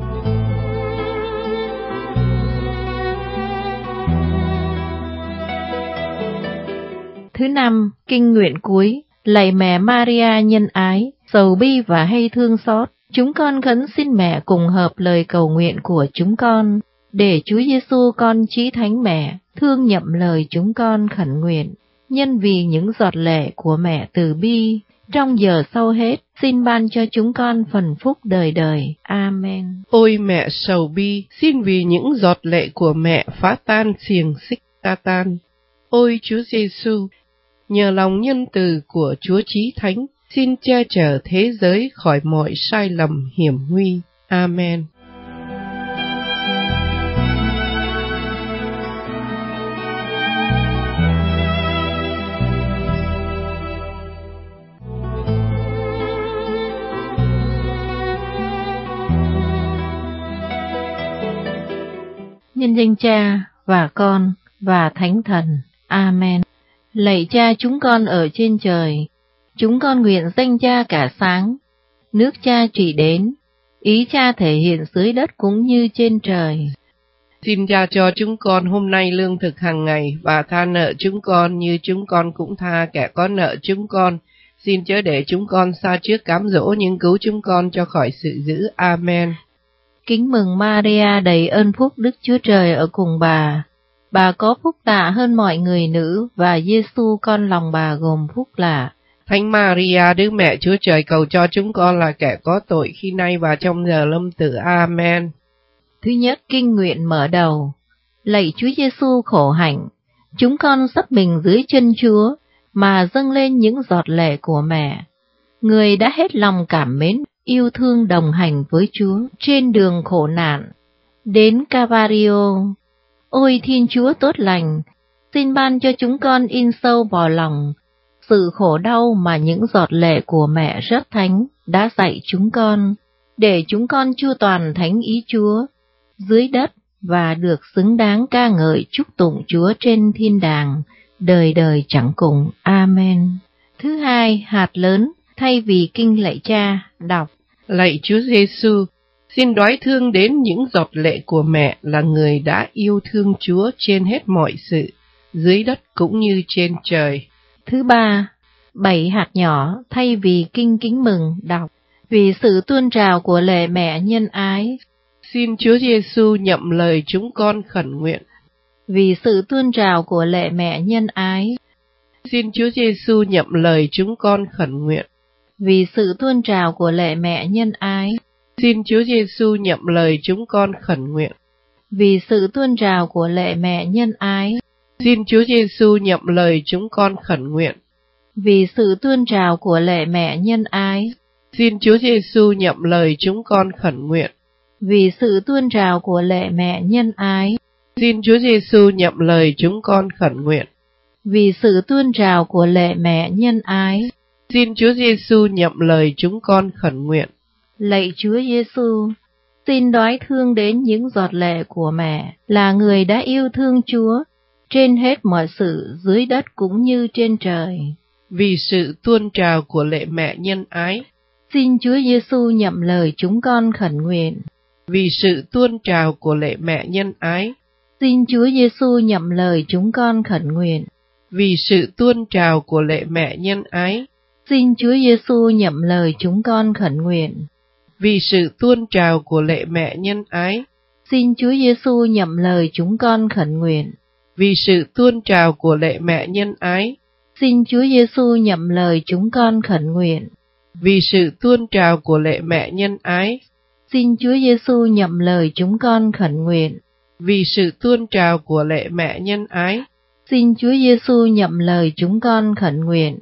Thứ năm, kinh nguyện cuối. Lạy mẹ Maria nhân ái, sầu bi và hay thương xót, chúng con khấn xin mẹ cùng hợp lời cầu nguyện của chúng con, để Chúa Giêsu con chí thánh mẹ thương nhậm lời chúng con khẩn nguyện. Nhân vì những giọt lệ của mẹ từ bi, trong giờ sau hết, xin ban cho chúng con phần phúc đời đời. Amen. Ôi mẹ sầu bi, xin vì những giọt lệ của mẹ phá tan xiềng xích Satan. Ôi Chúa Giêsu, nhờ lòng nhân từ của Chúa Chí Thánh, xin che chở thế giới khỏi mọi sai lầm hiểm nguy. Amen. Nhân danh Cha và Con và Thánh Thần. Amen. Lạy Cha chúng con ở trên trời, chúng con nguyện danh Cha cả sáng, nước Cha trị đến, ý Cha thể hiện dưới đất cũng như trên trời. Xin Cha cho chúng con hôm nay lương thực hàng ngày, và tha nợ chúng con như chúng con cũng tha kẻ có nợ chúng con. Xin chớ để chúng con sa trước cám dỗ, nhưng cứu chúng con cho khỏi sự dữ. Amen. Kính mừng Maria đầy ơn phúc, Đức Chúa Trời ở cùng bà. Bà có phúc lạ hơn mọi người nữ, và Giêsu con lòng bà gồm phúc lạ. Thánh Maria, Đức Mẹ Chúa Trời, cầu cho chúng con là kẻ có tội khi nay và trong giờ lâm tử. Amen. Thứ nhất, kinh nguyện mở đầu. Lạy Chúa Giêsu khổ hạnh, chúng con sắp mình dưới chân Chúa, mà dâng lên những giọt lệ của mẹ. Người đã hết lòng cảm mến, yêu thương đồng hành với Chúa trên đường khổ nạn, đến Calvario. Ôi Thiên Chúa tốt lành, xin ban cho chúng con in sâu vào lòng sự khổ đau mà những giọt lệ của mẹ rất thánh đã dạy chúng con, để chúng con chu toàn thánh ý Chúa dưới đất và được xứng đáng ca ngợi chúc tụng Chúa trên thiên đàng, đời đời chẳng cùng. Amen. Thứ hai, hạt lớn. Thay vì kinh lạy Cha, đọc: Lạy Chúa Giêsu, xin đoái thương đến những giọt lệ của mẹ, là người đã yêu thương Chúa trên hết mọi sự, dưới đất cũng như trên trời. Thứ ba, bảy hạt nhỏ. Thay vì kinh kính mừng, đọc: Vì sự tuôn trào của lệ mẹ nhân ái, xin Chúa Giêsu nhậm lời chúng con khẩn nguyện. Vì sự tuôn trào của lệ mẹ nhân ái, xin Chúa Giêsu nhậm lời chúng con khẩn nguyện. Vì sự tuôn trào của lệ mẹ nhân ái, xin Chúa Giêsu nhậm lời chúng con khẩn nguyện. Vì sự tuôn trào của lệ mẹ nhân ái, xin Chúa Giêsu nhậm lời chúng con khẩn nguyện. Vì sự tuôn trào của lệ mẹ nhân ái, xin Chúa Giêsu nhậm lời chúng con khẩn nguyện. Vì sự tuôn trào của lệ mẹ nhân ái, xin Chúa Giêsu nhậm lời chúng con khẩn nguyện. Vì sự tuôn trào của lệ mẹ nhân ái, xin Chúa Giêsu nhậm lời chúng con khẩn nguyện. Lạy Chúa Giêsu, xin đoái thương đến những giọt lệ của mẹ, là người đã yêu thương Chúa trên hết mọi sự, dưới đất cũng như trên trời. Vì sự tuôn trào của lệ mẹ nhân ái, xin Chúa Giêsu nhậm lời chúng con khẩn nguyện. Vì sự tuôn trào của lệ mẹ nhân ái, xin Chúa Giêsu nhậm lời chúng con khẩn nguyện. Vì sự tuôn trào của lệ mẹ nhân ái, xin Chúa Giêsu nhậm lời chúng con khẩn nguyện. Vì sự tuôn trào của lệ mẹ nhân ái, xin Chúa Giêsu nhậm lời chúng con khẩn nguyện. Vì sự tuôn trào của lệ mẹ nhân ái, xin Chúa Giêsu nhậm lời chúng con khẩn nguyện. Vì sự tuôn trào của lệ mẹ nhân ái, xin Chúa Giêsu nhậm lời chúng con khẩn nguyện. Vì sự tuôn trào của lệ mẹ nhân ái, xin Chúa Giêsu nhậm lời chúng con khẩn nguyện.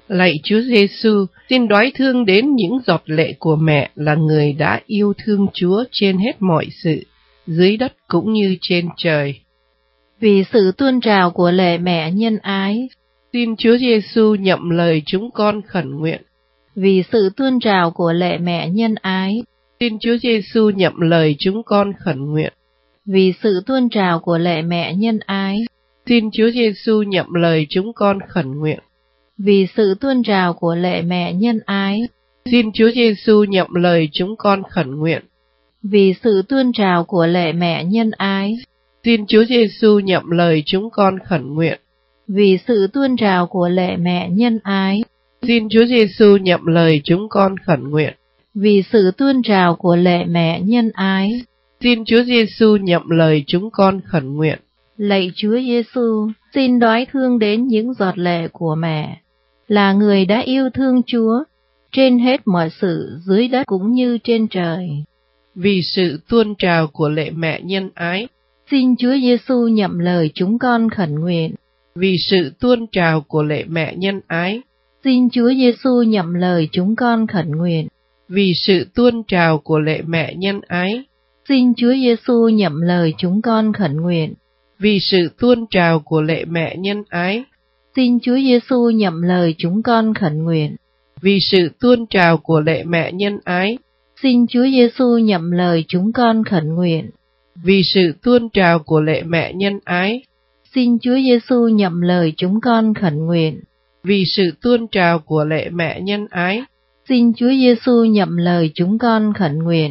Lạy Chúa Giêsu, xin đoái thương đến những giọt lệ của mẹ là người đã yêu thương Chúa trên hết mọi sự, dưới đất cũng như trên trời. Vì sự tuôn trào của lệ mẹ nhân ái, xin Chúa Giêsu nhậm lời chúng con khẩn nguyện. Vì sự tuôn trào của lệ mẹ nhân ái, xin Chúa Giêsu nhậm lời chúng con khẩn nguyện. Vì sự tuôn trào của lệ mẹ nhân ái, xin Chúa Giêsu nhậm lời chúng con khẩn nguyện. Vì sự tuôn trào của lệ mẹ nhân ái, xin Chúa Giêsu nhậm lời chúng con khẩn nguyện. Vì sự tuôn trào của lệ mẹ nhân ái, xin Chúa Giêsu nhậm lời chúng con khẩn nguyện. Vì sự tuôn trào của lệ mẹ nhân ái, xin Chúa Giêsu nhậm lời chúng con khẩn nguyện. Vì sự tuôn trào của lệ mẹ nhân ái, xin Chúa Giêsu nhậm lời chúng con khẩn nguyện. Lạy Chúa Giêsu, xin đoái thương đến những giọt lệ của mẹ, là người đã yêu thương Chúa trên hết mọi sự dưới đất cũng như trên trời. Vì sự tuôn trào của lệ mẹ nhân ái, xin Chúa Giêsu nhậm lời chúng con khẩn nguyện. Vì sự tuôn trào của lệ mẹ nhân ái, xin Chúa Giêsu nhậm lời chúng con khẩn nguyện. Vì sự tuôn trào của lệ mẹ nhân ái, xin Chúa Giêsu nhậm lời chúng con khẩn nguyện. Vì sự tuôn trào của lệ mẹ nhân ái, xin Chúa Giêsu nhậm lời chúng con khẩn nguyện. Vì sự tuôn trào của lệ mẹ nhân ái, xin Chúa Giêsu nhậm lời chúng con khẩn nguyện. Vì sự tuôn trào của lệ mẹ nhân ái, xin Chúa Giêsu nhậm lời chúng con khẩn nguyện. Vì sự tuôn trào của lệ mẹ nhân ái, xin Chúa Giêsu nhậm lời chúng con khẩn nguyện.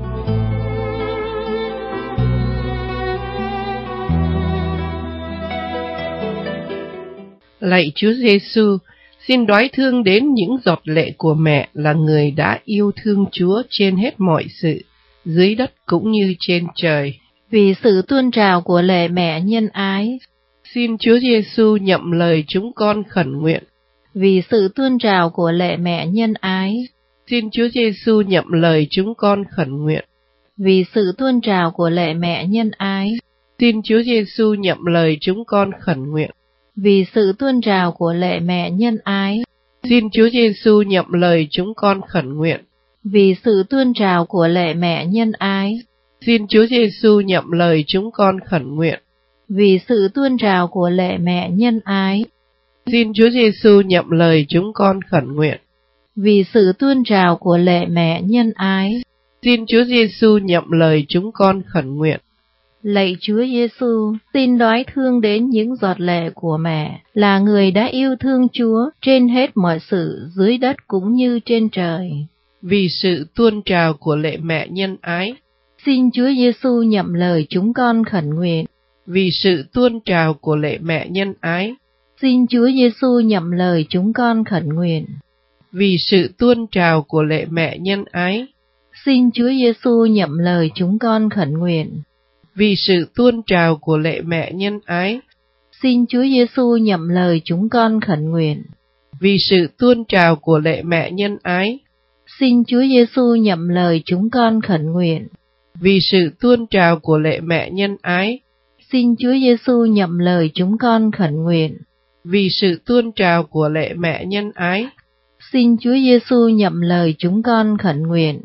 Lạy Chúa Giêsu, xin đoái thương đến những giọt lệ của mẹ là người đã yêu thương Chúa trên hết mọi sự, dưới đất cũng như trên trời. Vì sự tuôn trào của lệ mẹ nhân ái, xin Chúa Giêsu nhậm lời chúng con khẩn nguyện. Vì sự tuôn trào của lệ mẹ nhân ái, xin Chúa Giêsu nhậm lời chúng con khẩn nguyện. Vì sự tuôn trào của lệ mẹ nhân ái, xin Chúa Giêsu nhậm lời chúng con khẩn nguyện. Vì sự tuôn trào của lệ mẹ nhân ái, xin Chúa Giêsu nhậm lời chúng con khẩn nguyện. Vì sự tuôn trào của lệ mẹ nhân ái, xin Chúa Giêsu nhậm lời chúng con khẩn nguyện. Vì sự tuôn trào của lệ mẹ nhân ái, xin Chúa Giêsu nhậm lời chúng con khẩn nguyện. Vì sự tuôn trào của lệ mẹ nhân ái, xin Chúa Giêsu nhậm lời chúng con khẩn nguyện. Lạy Chúa Giêsu, xin đoái thương đến những giọt lệ của mẹ, là người đã yêu thương Chúa trên hết mọi sự dưới đất cũng như trên trời. Vì sự tuôn trào của lệ mẹ nhân ái, xin Chúa Giêsu nhậm lời chúng con khẩn nguyện. Vì sự tuôn trào của lệ mẹ nhân ái, xin Chúa Giêsu nhậm lời chúng con khẩn nguyện. Vì sự tuôn trào của lệ mẹ nhân ái, xin Chúa Giêsu nhậm lời chúng con khẩn nguyện. Vì sự tuôn trào của lệ mẹ nhân ái, xin Chúa Giêsu nhậm lời chúng con khẩn nguyện. Vì sự tuôn trào của lệ mẹ nhân ái, xin Chúa Giêsu nhậm lời chúng con khẩn nguyện. Vì sự tuôn trào của lệ mẹ nhân ái, xin Chúa Giêsu nhậm lời chúng con khẩn nguyện. Vì sự tuôn trào của lệ mẹ nhân ái, xin Chúa Giêsu nhậm lời chúng con khẩn nguyện.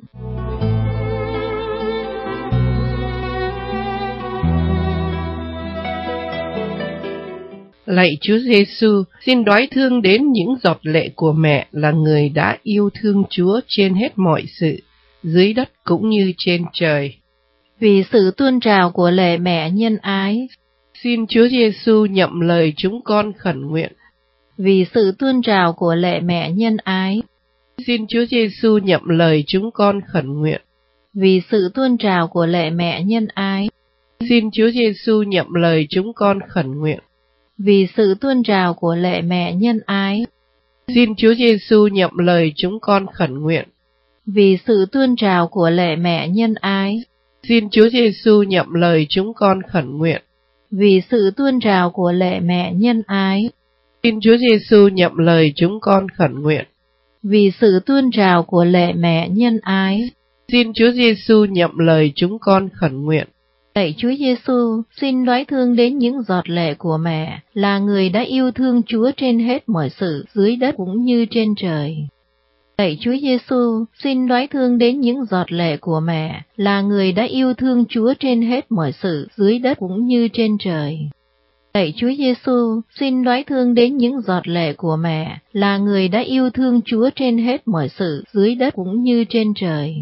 Lạy Chúa Giêsu, xin đoái thương đến những giọt lệ của mẹ là người đã yêu thương Chúa trên hết mọi sự, dưới đất cũng như trên trời. Vì sự tuôn trào của lệ mẹ nhân ái, xin Chúa Giêsu nhậm lời chúng con khẩn nguyện. Vì sự tuôn trào của lệ mẹ nhân ái, xin Chúa Giêsu nhậm lời chúng con khẩn nguyện. Vì sự tuôn trào của lệ mẹ nhân ái, xin Chúa Giêsu nhậm lời chúng con khẩn nguyện. Vì sự tuôn trào của lệ mẹ nhân ái, xin Chúa Giêsu nhậm lời chúng con khẩn nguyện. Vì sự tuôn trào của lệ mẹ nhân ái, xin Chúa Giêsu nhậm lời chúng con khẩn nguyện. Vì sự tuôn trào của lệ mẹ nhân ái, xin Chúa Giêsu nhậm lời chúng con khẩn nguyện. Vì sự tuôn trào của lệ mẹ nhân ái, xin Chúa Giêsu nhậm lời chúng con khẩn nguyện. Lạy Chúa Giêsu, xin đoái thương đến những giọt lệ của mẹ, là người đã yêu thương Chúa trên hết mọi sự, dưới đất cũng như trên trời. Lạy Chúa Giêsu, xin đoái thương đến những giọt lệ của mẹ, là người đã yêu thương Chúa trên hết mọi sự, dưới đất cũng như trên trời. Lạy Chúa Giêsu, xin đoái thương đến những giọt lệ của mẹ, là người đã yêu thương Chúa trên hết mọi sự, dưới đất cũng như trên trời.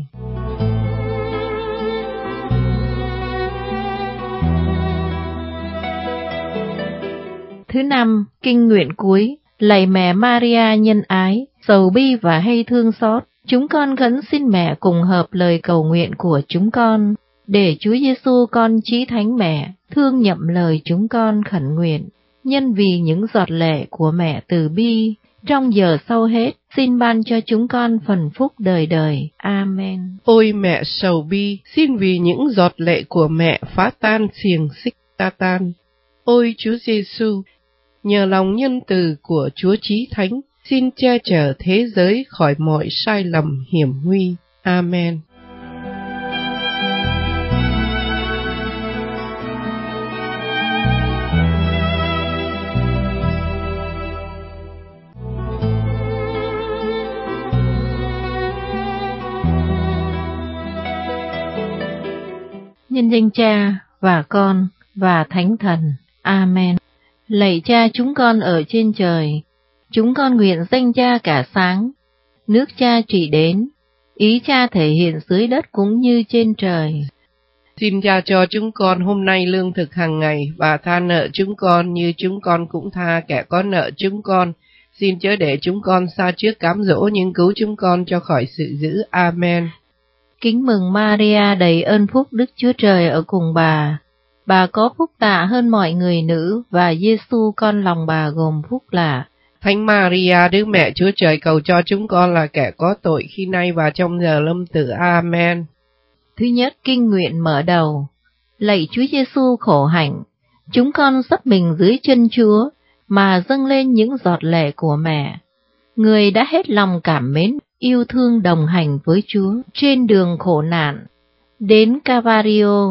Thứ năm, kinh nguyện cuối. Lạy mẹ Maria nhân ái, sầu bi và hay thương xót, chúng con khấn xin mẹ cùng hợp lời cầu nguyện của chúng con, để Chúa Giêsu con chí thánh mẹ thương nhậm lời chúng con khẩn nguyện. Nhân vì những giọt lệ của mẹ từ bi, trong giờ sau hết, xin ban cho chúng con phần phúc đời đời. Amen. Ôi mẹ sầu bi, xin vì những giọt lệ của mẹ phá tan xiềng xích Satan. Ôi Chúa Giêsu, nhờ lòng nhân từ của Chúa Chí Thánh, xin che chở thế giới khỏi mọi sai lầm hiểm nguy. Amen. Nhân danh Cha và Con và Thánh Thần. Amen. Lạy Cha chúng con ở trên trời, chúng con nguyện danh Cha cả sáng, nước Cha trị đến, ý Cha thể hiện dưới đất cũng như trên trời. Xin Cha cho chúng con hôm nay lương thực hàng ngày, và tha nợ chúng con như chúng con cũng tha kẻ có nợ chúng con. Xin chớ để chúng con sa trước cám dỗ, nhưng cứu chúng con cho khỏi sự dữ. Amen. Kính mừng Maria đầy ơn phúc, Đức Chúa Trời ở cùng bà. Bà có phúc tạ hơn mọi người nữ, và Giêsu con lòng bà gồm phúc lạ. Thánh Maria, Đức Mẹ Chúa Trời, cầu cho chúng con là kẻ có tội khi nay và trong giờ lâm tử. Amen. Thứ nhất, kinh nguyện mở đầu. Lạy Chúa Giêsu khổ hạnh, chúng con sắp mình dưới chân Chúa, mà dâng lên những giọt lệ của mẹ. Người đã hết lòng cảm mến, yêu thương đồng hành với Chúa trên đường khổ nạn, đến Calvario.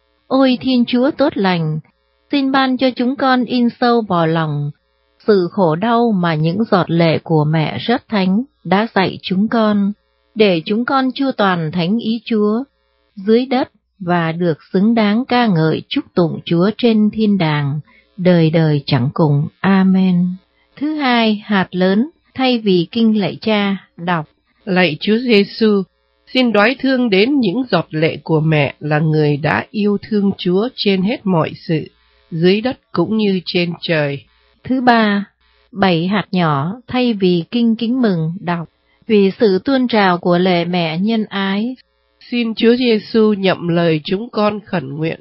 Ôi Thiên Chúa tốt lành, xin ban cho chúng con in sâu vào lòng sự khổ đau mà những giọt lệ của mẹ rất thánh đã dạy chúng con, để chúng con chu toàn thánh ý Chúa dưới đất và được xứng đáng ca ngợi chúc tụng Chúa trên thiên đàng, đời đời chẳng cùng. Amen. Thứ hai, hạt lớn. Thay vì kinh lạy Cha, đọc: Lạy Chúa Giêsu, xin đoái thương đến những giọt lệ của mẹ, là người đã yêu thương Chúa trên hết mọi sự, dưới đất cũng như trên trời. Thứ ba, bảy hạt nhỏ. Thay vì kinh kính mừng, đọc: Vì sự tuôn trào của lệ mẹ nhân ái, xin Chúa Giêsu nhậm lời chúng con khẩn nguyện.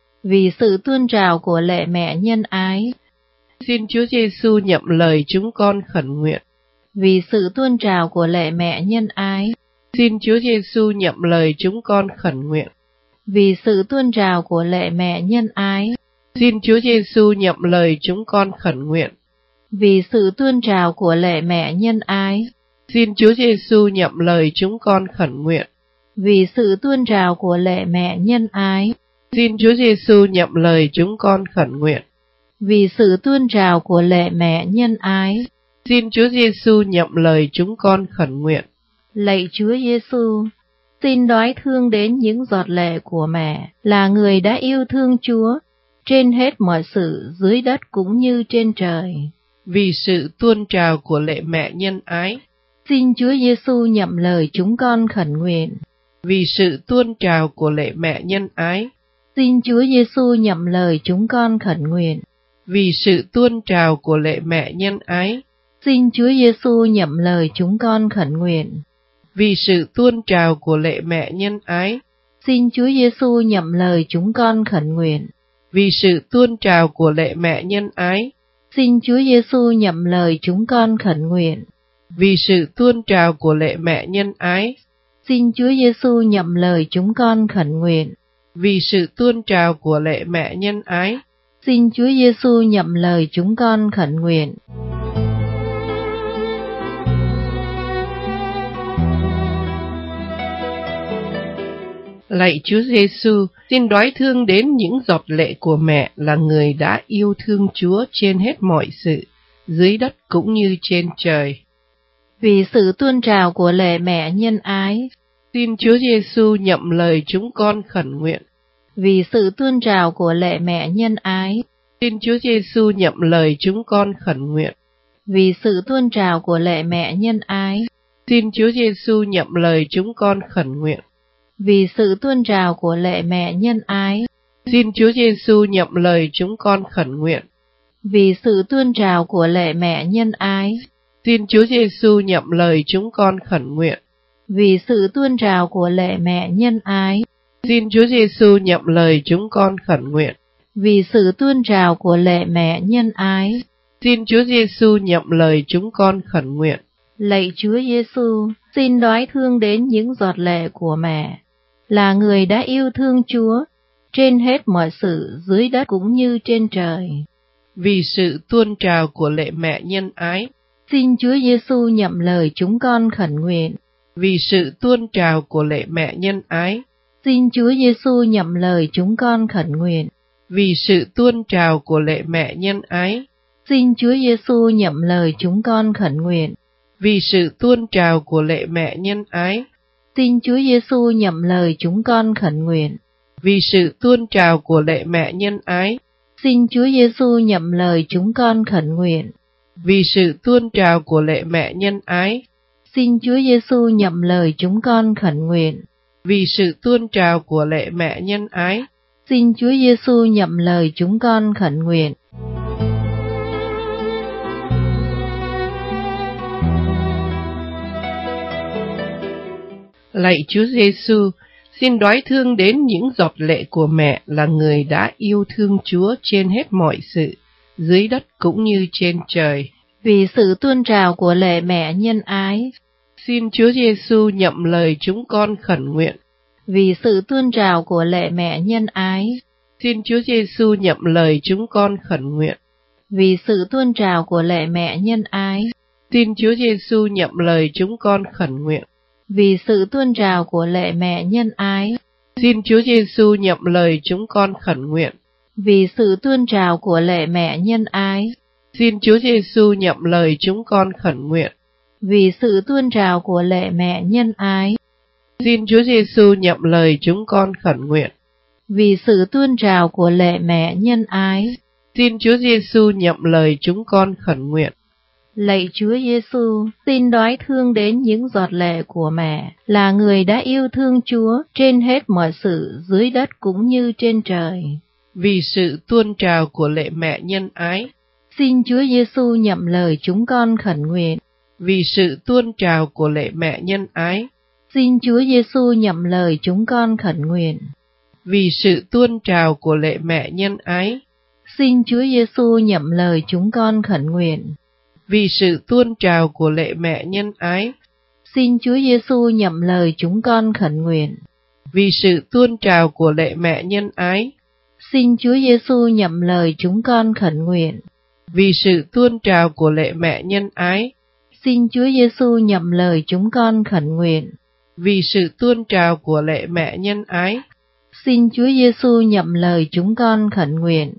Vì sự tuôn trào của lệ mẹ nhân ái, xin Chúa Giêsu nhậm lời chúng con khẩn nguyện. Vì sự tuôn trào của lệ mẹ nhân ái, xin Chúa Giêsu nhậm lời chúng con khẩn nguyện. Vì sự tuôn trào của lệ mẹ nhân ái, xin Chúa Giêsu nhậm lời chúng con khẩn nguyện. Vì sự tuôn trào của lệ mẹ nhân ái, xin Chúa Giêsu nhậm lời chúng con khẩn nguyện. Vì sự tuôn trào của lệ mẹ nhân ái, xin Chúa Giêsu nhậm lời chúng con khẩn nguyện. Vì sự tuôn trào của lệ mẹ nhân ái, xin Chúa Giêsu nhậm lời chúng con khẩn nguyện. Lạy Chúa Giêsu, xin đoái thương đến những giọt lệ của mẹ, là người đã yêu thương Chúa trên hết mọi sự, dưới đất cũng như trên trời. Vì sự tuôn trào của lệ mẹ nhân ái, xin Chúa Giêsu nhậm lời chúng con khẩn nguyện. Vì sự tuôn trào của lệ mẹ nhân ái, xin Chúa Giêsu nhậm lời chúng con khẩn nguyện. Vì sự tuôn trào của lệ mẹ nhân ái, xin Chúa Giêsu nhậm lời chúng con khẩn nguyện. Vì sự tuôn trào của lệ mẹ nhân ái, xin Chúa Giêsu nhậm lời chúng con khẩn nguyện. Vì sự tuôn trào của lệ mẹ nhân ái, xin Chúa Giêsu nhậm lời chúng con khẩn nguyện. Vì sự tuôn trào của lệ mẹ nhân ái, xin Chúa Giêsu nhậm lời chúng con khẩn nguyện. Vì sự tuôn trào của lệ mẹ nhân ái, xin Chúa Giêsu nhậm lời chúng con khẩn nguyện. Lạy Chúa Giêsu, xin đoái thương đến những giọt lệ của mẹ là người đã yêu thương Chúa trên hết mọi sự, dưới đất cũng như trên trời. Vì sự tuôn trào của lệ mẹ nhân ái, xin Chúa Giêsu nhậm lời chúng con khẩn nguyện. Vì sự tuôn trào của lệ mẹ nhân ái, xin Chúa Giêsu nhậm lời chúng con khẩn nguyện. Vì sự tuôn trào của lệ mẹ nhân ái, xin Chúa Giêsu nhậm lời chúng con khẩn nguyện. Vì sự tuôn trào của lệ mẹ nhân ái, xin Chúa Giêsu nhậm lời chúng con khẩn nguyện. Vì sự tuôn trào của lệ mẹ nhân ái, xin Chúa Giêsu nhậm lời chúng con khẩn nguyện. Vì sự tuôn trào của lệ mẹ nhân ái, xin Chúa Giêsu nhậm lời chúng con khẩn nguyện. Vì sự tuôn trào của lệ mẹ nhân ái, xin Chúa Giêsu nhậm lời chúng con khẩn nguyện. Lạy Chúa Giêsu, xin đoái thương đến những giọt lệ của mẹ, là người đã yêu thương Chúa trên hết mọi sự dưới đất cũng như trên trời. Vì sự tuôn trào của lệ mẹ nhân ái, xin Chúa Giêsu nhậm lời chúng con khẩn nguyện. Vì sự tuôn trào của lệ mẹ nhân ái, xin Chúa Giêsu nhậm lời chúng con khẩn nguyện. Vì sự tuôn trào của lệ mẹ nhân ái, xin Chúa Giêsu nhậm lời chúng con khẩn nguyện. Vì sự tuôn trào của lệ mẹ nhân ái, xin Chúa Giêsu nhậm lời chúng con khẩn nguyện. Vì sự tuôn trào của lệ mẹ nhân ái, xin Chúa Giêsu nhậm lời chúng con khẩn nguyện. Vì sự tuôn trào của lệ mẹ nhân ái, xin Chúa Giêsu nhậm lời chúng con khẩn nguyện. Vì sự tuôn trào của lệ mẹ nhân ái, xin Chúa Giêsu nhậm lời chúng con khẩn nguyện. Lạy Chúa Giêsu, xin đoái thương đến những giọt lệ của mẹ là người đã yêu thương Chúa trên hết mọi sự, dưới đất cũng như trên trời. Vì sự tuôn trào của lệ mẹ nhân ái, xin Chúa Giêsu nhậm lời chúng con khẩn nguyện. Vì sự tuôn trào của lệ mẹ nhân ái, xin Chúa Giêsu nhậm lời chúng con khẩn nguyện. Vì sự tuôn trào của lệ mẹ nhân ái, xin Chúa Giêsu nhậm lời chúng con khẩn nguyện. Vì sự tuôn trào của lệ mẹ nhân ái, xin Chúa Giêsu nhậm lời chúng con khẩn nguyện. Vì sự tuôn trào của lệ mẹ nhân ái, xin Chúa Giêsu nhậm lời chúng con khẩn nguyện. Vì sự tuôn trào của lệ mẹ nhân ái, xin Chúa Giêsu nhậm lời chúng con khẩn nguyện. Vì sự tuôn trào của lệ mẹ nhân ái, xin Chúa Giêsu nhậm lời chúng con khẩn nguyện. Lạy Chúa Giêsu, xin đoái thương đến những giọt lệ của mẹ, là người đã yêu thương Chúa trên hết mọi sự dưới đất cũng như trên trời. Vì sự tuôn trào của lệ mẹ nhân ái, xin Chúa Giêsu nhậm lời chúng con khẩn nguyện. Vì sự tuôn trào của lệ mẹ nhân ái, xin Chúa Giêsu nhậm lời chúng con khẩn nguyện. Vì sự tuôn trào của lệ mẹ nhân ái, xin Chúa Giêsu nhậm lời chúng con khẩn nguyện. Vì sự tuôn trào của lệ mẹ nhân ái, xin Chúa Giêsu nhậm lời chúng con khẩn nguyện. Vì sự tuôn trào của lệ mẹ nhân ái, xin Chúa Giêsu nhậm lời chúng con khẩn nguyện. Vì sự tuôn trào của lệ mẹ nhân ái, xin Chúa Giêsu nhậm lời chúng con khẩn nguyện. Vì sự tuôn trào của lệ mẹ nhân ái, xin Chúa Giêsu nhậm lời chúng con khẩn nguyện.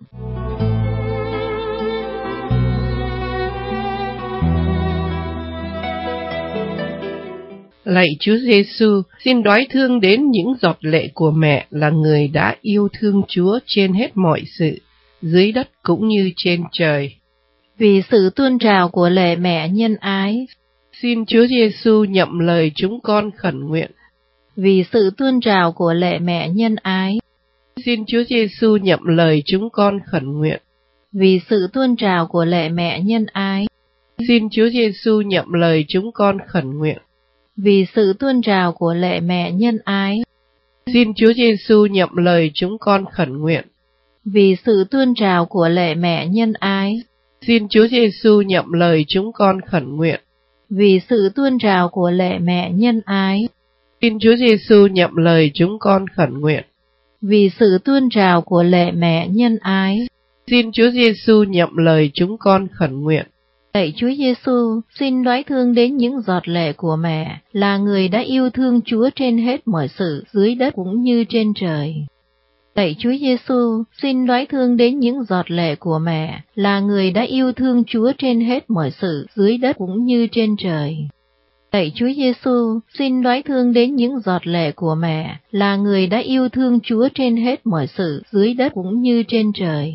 Lạy Chúa Giêsu, xin đoái thương đến những giọt lệ của mẹ là người đã yêu thương Chúa trên hết mọi sự, dưới đất cũng như trên trời. Vì sự tuôn trào của lệ mẹ nhân ái, xin Chúa Giêsu nhậm lời chúng con khẩn nguyện. Vì sự tuôn trào của lệ mẹ nhân ái, xin Chúa Giêsu nhậm lời chúng con khẩn nguyện. Vì sự tuôn trào của lệ mẹ nhân ái, xin Chúa Giêsu nhậm lời chúng con khẩn nguyện. Vì sự tuôn trào của lệ mẹ nhân ái, xin Chúa Giêsu nhậm lời chúng con khẩn nguyện. Vì sự tuôn trào của lệ mẹ nhân ái, xin Chúa Giêsu nhậm lời chúng con khẩn nguyện. Vì sự tuôn trào của lệ mẹ nhân ái, xin Chúa Giêsu nhậm lời chúng con khẩn nguyện. Vì sự tuôn trào của lệ mẹ nhân ái, xin Chúa Giêsu nhậm lời chúng con khẩn nguyện. Lạy Chúa Giêsu, xin đoái thương đến những giọt lệ của mẹ, là người đã yêu thương Chúa trên hết mọi sự, dưới đất cũng như trên trời. Lạy Chúa Giêsu, xin đoái thương đến những giọt lệ của mẹ, là người đã yêu thương Chúa trên hết mọi sự, dưới đất cũng như trên trời. Lạy Chúa Giêsu, xin đoái thương đến những giọt lệ của mẹ, là người đã yêu thương Chúa trên hết mọi sự, dưới đất cũng như trên trời.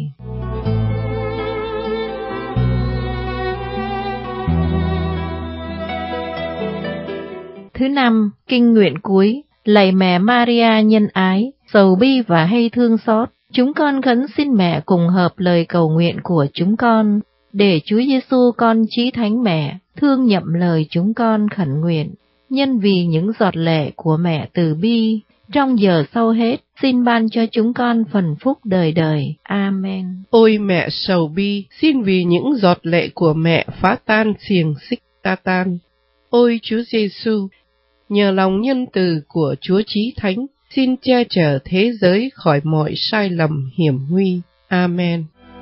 Thứ năm, kinh nguyện cuối. Lạy mẹ Maria nhân ái, sầu bi và hay thương xót, chúng con khấn xin mẹ cùng hợp lời cầu nguyện của chúng con, để Chúa Giêsu con chí thánh mẹ thương nhậm lời chúng con khẩn nguyện. Nhân vì những giọt lệ của mẹ từ bi, trong giờ sau hết, xin ban cho chúng con phần phúc đời đời. Amen. Ôi mẹ sầu bi, xin vì những giọt lệ của mẹ phá tan xiềng xích Satan. Ôi Chúa Giêsu, nhờ lòng nhân từ của Chúa Chí Thánh, xin che chở thế giới khỏi mọi sai lầm hiểm nguy. Amen.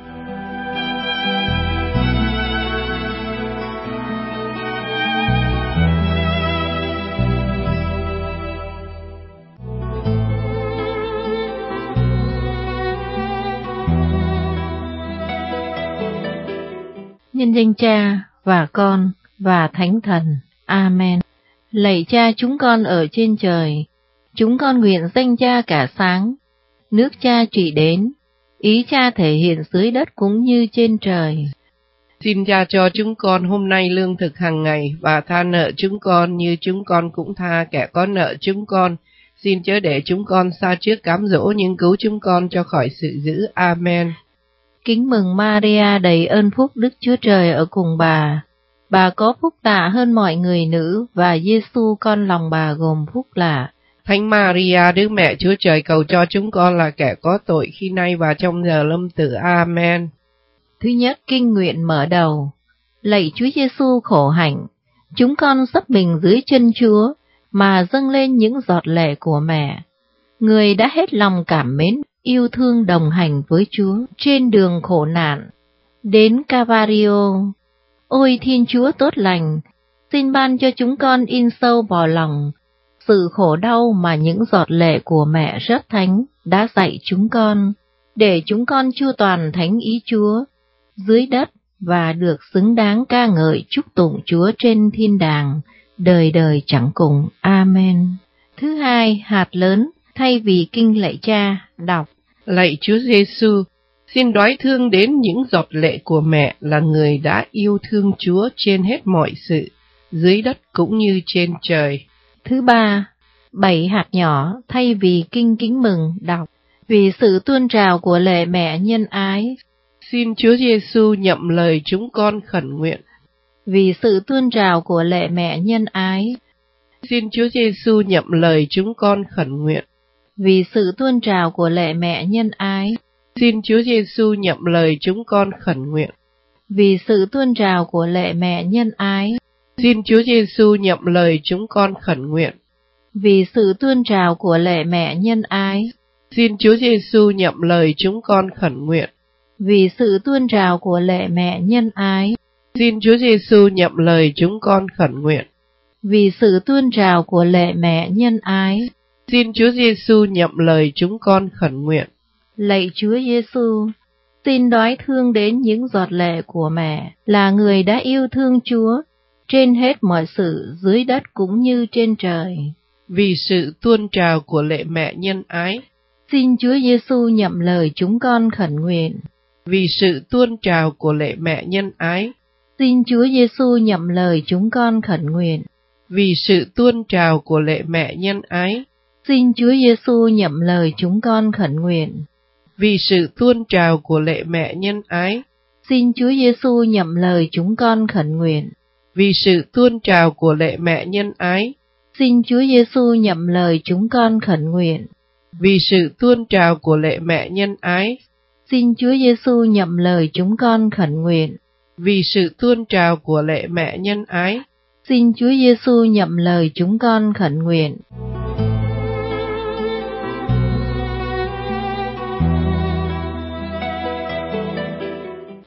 Nhân danh Cha và Con và Thánh Thần. Amen. Lạy Cha chúng con ở trên trời, chúng con nguyện danh Cha cả sáng, nước Cha trị đến, ý Cha thể hiện dưới đất cũng như trên trời. Xin Cha cho chúng con hôm nay lương thực hàng ngày, và tha nợ chúng con như chúng con cũng tha kẻ có nợ chúng con. Xin chớ để chúng con sa trước cám dỗ, nhưng cứu chúng con cho khỏi sự dữ. Amen. Kính mừng Maria đầy ơn phúc, Đức Chúa Trời ở cùng bà. Bà có phúc lạ hơn mọi người nữ, và Giêsu con lòng bà gồm phúc lạ. Thánh Maria, Đức Mẹ Chúa Trời, cầu cho chúng con là kẻ có tội khi nay và trong giờ lâm tử. Amen. Thứ nhất, kinh nguyện mở đầu. Lạy Chúa Giêsu khổ hạnh, chúng con sắp mình dưới chân Chúa, mà dâng lên những giọt lệ của mẹ. Người đã hết lòng cảm mến, yêu thương đồng hành với Chúa trên đường khổ nạn, đến Calvario. Ôi Thiên Chúa tốt lành, xin ban cho chúng con in sâu vào lòng sự khổ đau mà những giọt lệ của mẹ rất thánh đã dạy chúng con, để chúng con chu toàn thánh ý Chúa dưới đất và được xứng đáng ca ngợi chúc tụng Chúa trên thiên đàng, đời đời chẳng cùng. Amen. Thứ hai, hạt lớn. Thay vì kinh lạy Cha, đọc: Lạy Chúa Giêsu, xin đoái thương đến những giọt lệ của mẹ, là người đã yêu thương Chúa trên hết mọi sự, dưới đất cũng như trên trời. Thứ ba, bảy hạt nhỏ. Thay vì kinh kính mừng, đọc: Vì sự tuôn trào của lệ mẹ nhân ái, xin Chúa Giêsu nhậm lời chúng con khẩn nguyện. Vì sự tuôn trào của lệ mẹ nhân ái, xin Chúa Giêsu nhậm lời chúng con khẩn nguyện. Vì sự tuôn trào của lệ mẹ nhân ái, xin Chúa Giêsu nhậm lời chúng con khẩn nguyện. Vì sự tuôn trào của lệ mẹ nhân ái, xin Chúa Giêsu nhậm lời chúng con khẩn nguyện. Vì sự tuôn trào của lệ mẹ nhân ái, xin Chúa Giêsu nhậm lời chúng con khẩn nguyện. Vì sự tuôn trào của lệ mẹ nhân ái, xin Chúa Giêsu nhậm lời chúng con khẩn nguyện. Vì sự tuôn trào của lệ mẹ nhân ái, xin Chúa Giêsu nhậm lời chúng con khẩn nguyện. Lạy Chúa Giêsu, xin đoái thương đến những giọt lệ của mẹ, là người đã yêu thương Chúa trên hết mọi sự, dưới đất cũng như trên trời. Vì sự tuôn trào của lệ mẹ nhân ái, xin Chúa Giêsu nhậm lời chúng con khẩn nguyện. Vì sự tuôn trào của lệ mẹ nhân ái, xin Chúa Giêsu nhậm lời chúng con khẩn nguyện. Vì sự tuôn trào của lệ mẹ nhân ái, xin Chúa Giêsu nhậm lời chúng con khẩn nguyện. Vì sự tuôn trào của lệ mẹ nhân ái, xin Chúa Giêsu nhậm lời chúng con khẩn nguyện. Vì sự tuôn trào của lệ mẹ nhân ái, xin Chúa Giêsu nhậm lời chúng con khẩn nguyện. Vì sự tuôn trào của lệ mẹ nhân ái, xin Chúa Giêsu nhậm lời chúng con khẩn nguyện. Vì sự tuôn trào của lệ mẹ nhân ái, xin Chúa Giêsu nhậm lời chúng con khẩn nguyện.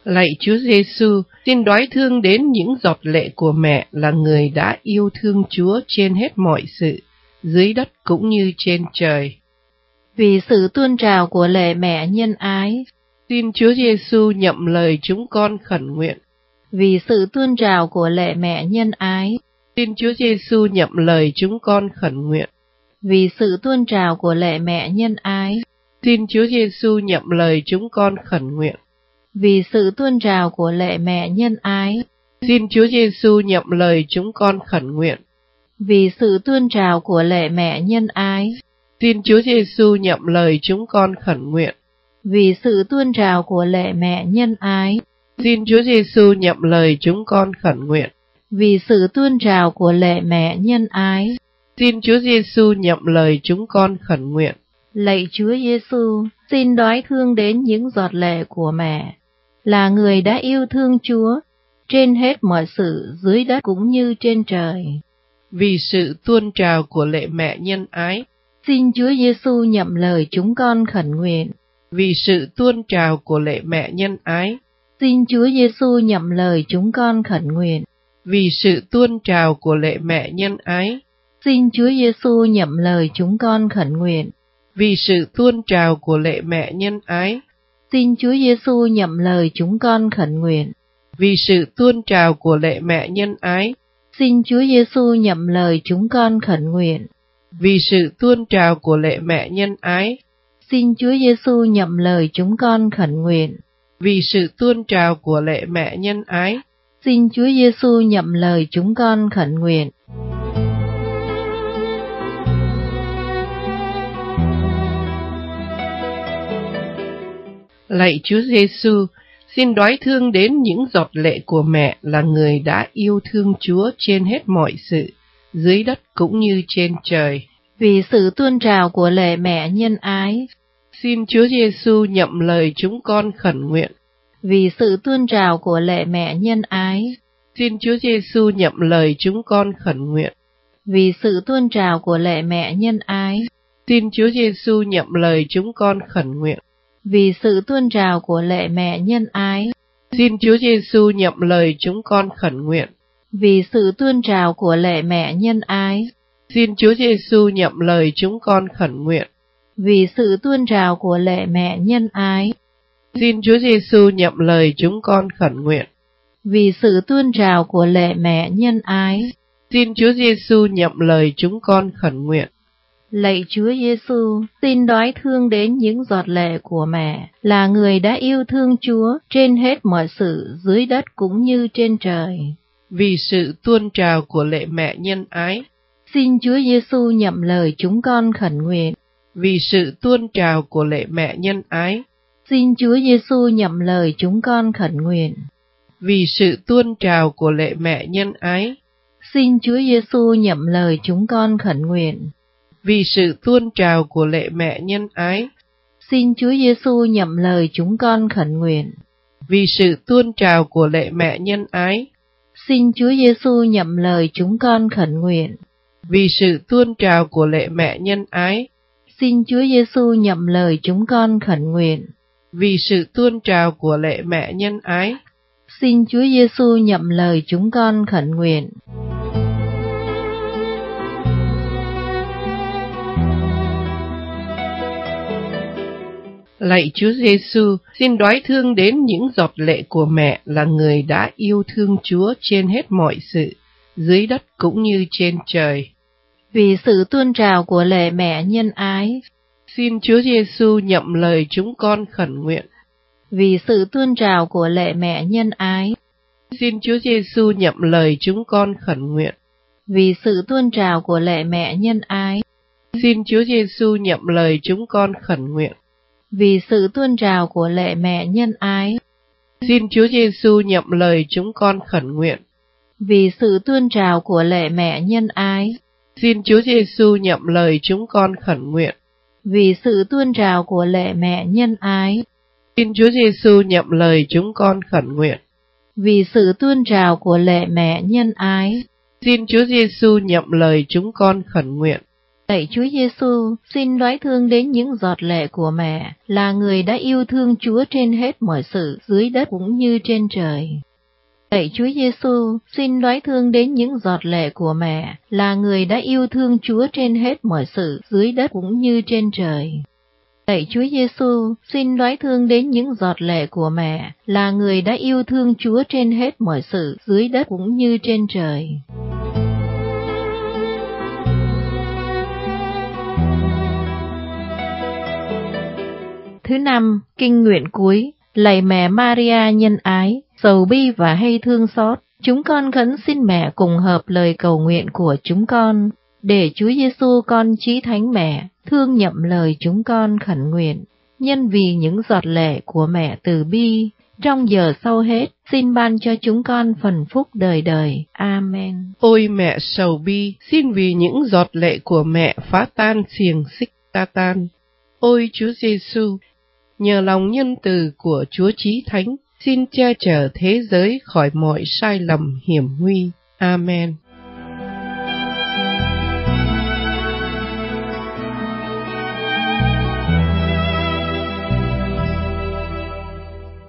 Lạy Chúa Giêsu, xin đoái thương đến những giọt lệ của mẹ là người đã yêu thương Chúa trên hết mọi sự, dưới đất cũng như trên trời. Vì sự tuôn trào của lệ mẹ nhân ái, xin Chúa Giêsu nhậm lời chúng con khẩn nguyện. Vì sự tuôn trào của lệ mẹ nhân ái, xin Chúa Giêsu nhậm lời chúng con khẩn nguyện. Vì sự tuôn trào của lệ mẹ nhân ái, xin Chúa Giêsu nhậm lời chúng con khẩn nguyện. Vì sự tuôn trào của lệ mẹ nhân ái, xin Chúa Giêsu nhậm lời chúng con khẩn nguyện. Vì sự tuôn trào của lệ mẹ nhân ái, xin Chúa Giêsu nhậm lời chúng con khẩn nguyện. Vì sự tuôn trào của lệ mẹ nhân ái, xin Chúa Giêsu nhậm lời chúng con khẩn nguyện. Vì sự tuôn trào của lệ mẹ nhân ái, xin Chúa Giêsu nhậm lời chúng con khẩn nguyện. Lạy Chúa Giêsu, xin đoái thương đến những giọt lệ của mẹ, là người đã yêu thương Chúa trên hết mọi sự dưới đất cũng như trên trời. Vì sự tuôn trào của lệ mẹ nhân ái, xin Chúa Giêsu nhậm lời chúng con khẩn nguyện. Vì sự tuôn trào của lệ mẹ nhân ái, xin Chúa Giêsu nhậm lời chúng con khẩn nguyện. Vì sự tuôn trào của lệ mẹ nhân ái, xin Chúa Giêsu nhậm lời chúng con khẩn nguyện. Vì sự tuôn trào của lệ mẹ nhân ái, xin Chúa Giêsu nhậm lời chúng con khẩn nguyện. Vì sự tuôn trào của lệ mẹ nhân ái, xin Chúa Giêsu nhậm lời chúng con khẩn nguyện. Vì sự tuôn trào của lệ mẹ nhân ái, xin Chúa Giêsu nhậm lời chúng con khẩn nguyện. Vì sự tuôn trào của lệ mẹ nhân ái, xin Chúa Giêsu nhậm lời chúng con khẩn nguyện. Lạy Chúa Giêsu, xin đoái thương đến những giọt lệ của mẹ là người đã yêu thương Chúa trên hết mọi sự, dưới đất cũng như trên trời. Vì sự tuôn trào của lệ mẹ nhân ái, xin Chúa Giêsu nhậm lời chúng con khẩn nguyện. Vì sự tuôn trào của lệ mẹ nhân ái, xin Chúa Giêsu nhậm lời chúng con khẩn nguyện. Vì sự tuôn trào của lệ mẹ nhân ái, xin Chúa Giêsu nhậm lời chúng con khẩn nguyện. Vì sự tuôn trào của lệ mẹ nhân ái, xin Chúa Giêsu nhậm lời chúng con khẩn nguyện. Vì sự tuôn trào của lệ mẹ nhân ái, xin Chúa Giêsu nhậm lời chúng con khẩn nguyện. Vì sự tuôn trào của lệ mẹ nhân ái, xin Chúa Giêsu nhậm lời chúng con khẩn nguyện. Vì sự tuôn trào của lệ mẹ nhân ái, xin Chúa Giêsu nhậm lời chúng con khẩn nguyện. Lạy Chúa Giêsu, xin đoái thương đến những giọt lệ của mẹ, là người đã yêu thương Chúa trên hết mọi sự dưới đất cũng như trên trời. Vì sự tuôn trào của lệ mẹ nhân ái, xin Chúa Giêsu nhậm lời chúng con khẩn nguyện. Vì sự tuôn trào của lệ mẹ nhân ái, xin Chúa Giêsu nhậm lời chúng con khẩn nguyện. Vì sự tuôn trào của lệ mẹ nhân ái, xin Chúa Giêsu nhậm lời chúng con khẩn nguyện. Vì sự tuôn trào của lệ mẹ nhân ái, xin Chúa Giêsu nhậm lời chúng con khẩn nguyện. Vì sự tuôn trào của lệ mẹ nhân ái, xin Chúa Giêsu nhậm lời chúng con khẩn nguyện. Vì sự tuôn trào của lệ mẹ nhân ái, xin Chúa Giêsu nhậm lời chúng con khẩn nguyện. Vì sự tuôn trào của lệ mẹ nhân ái, xin Chúa Giêsu nhậm lời chúng con khẩn nguyện. Lạy Chúa Giêsu, xin đoái thương đến những giọt lệ của mẹ là người đã yêu thương Chúa trên hết mọi sự, dưới đất cũng như trên trời. Vì sự tuôn trào của lệ mẹ nhân ái, xin Chúa Giêsu nhậm lời chúng con khẩn nguyện. Vì sự tuôn trào của lệ mẹ nhân ái, xin Chúa Giêsu nhậm lời chúng con khẩn nguyện. Vì sự tuôn trào của lệ mẹ nhân ái, xin Chúa Giêsu nhậm lời chúng con khẩn nguyện. Vì sự tuôn trào của lệ mẹ nhân ái, xin Chúa Giêsu nhậm lời chúng con khẩn nguyện. Vì sự tuôn trào của lệ mẹ nhân ái, xin Chúa Giêsu nhậm lời chúng con khẩn nguyện. Vì sự tuôn trào của lệ mẹ nhân ái, xin Chúa Giêsu nhậm lời chúng con khẩn nguyện. Vì sự tuôn trào của lệ mẹ nhân ái, xin Chúa Giêsu nhậm lời chúng con khẩn nguyện. Lạy Chúa Giêsu, xin đoái thương đến những giọt lệ của mẹ, là người đã yêu thương Chúa trên hết mọi sự, dưới đất cũng như trên trời. Lạy Chúa Giêsu, xin đoái thương đến những giọt lệ của mẹ, là người đã yêu thương Chúa trên hết mọi sự, dưới đất cũng như trên trời. Lạy Chúa Giêsu, xin đoái thương đến những giọt lệ của mẹ, là người đã yêu thương Chúa trên hết mọi sự, dưới đất cũng như trên trời. Thứ năm, kinh nguyện cuối. Lạy mẹ Maria nhân ái, sầu bi và hay thương xót, chúng con khấn xin mẹ cùng hợp lời cầu nguyện của chúng con, để Chúa Giêsu con chí thánh mẹ thương nhậm lời chúng con khẩn nguyện. Nhân vì những giọt lệ của mẹ từ bi, trong giờ sau hết, xin ban cho chúng con phần phúc đời đời. Amen. Ôi mẹ sầu bi, xin vì những giọt lệ của mẹ phá tan xiềng xích Satan. Ôi Chúa Giêsu, nhờ lòng nhân từ của Chúa Chí Thánh, xin che chở thế giới khỏi mọi sai lầm hiểm nguy. Amen.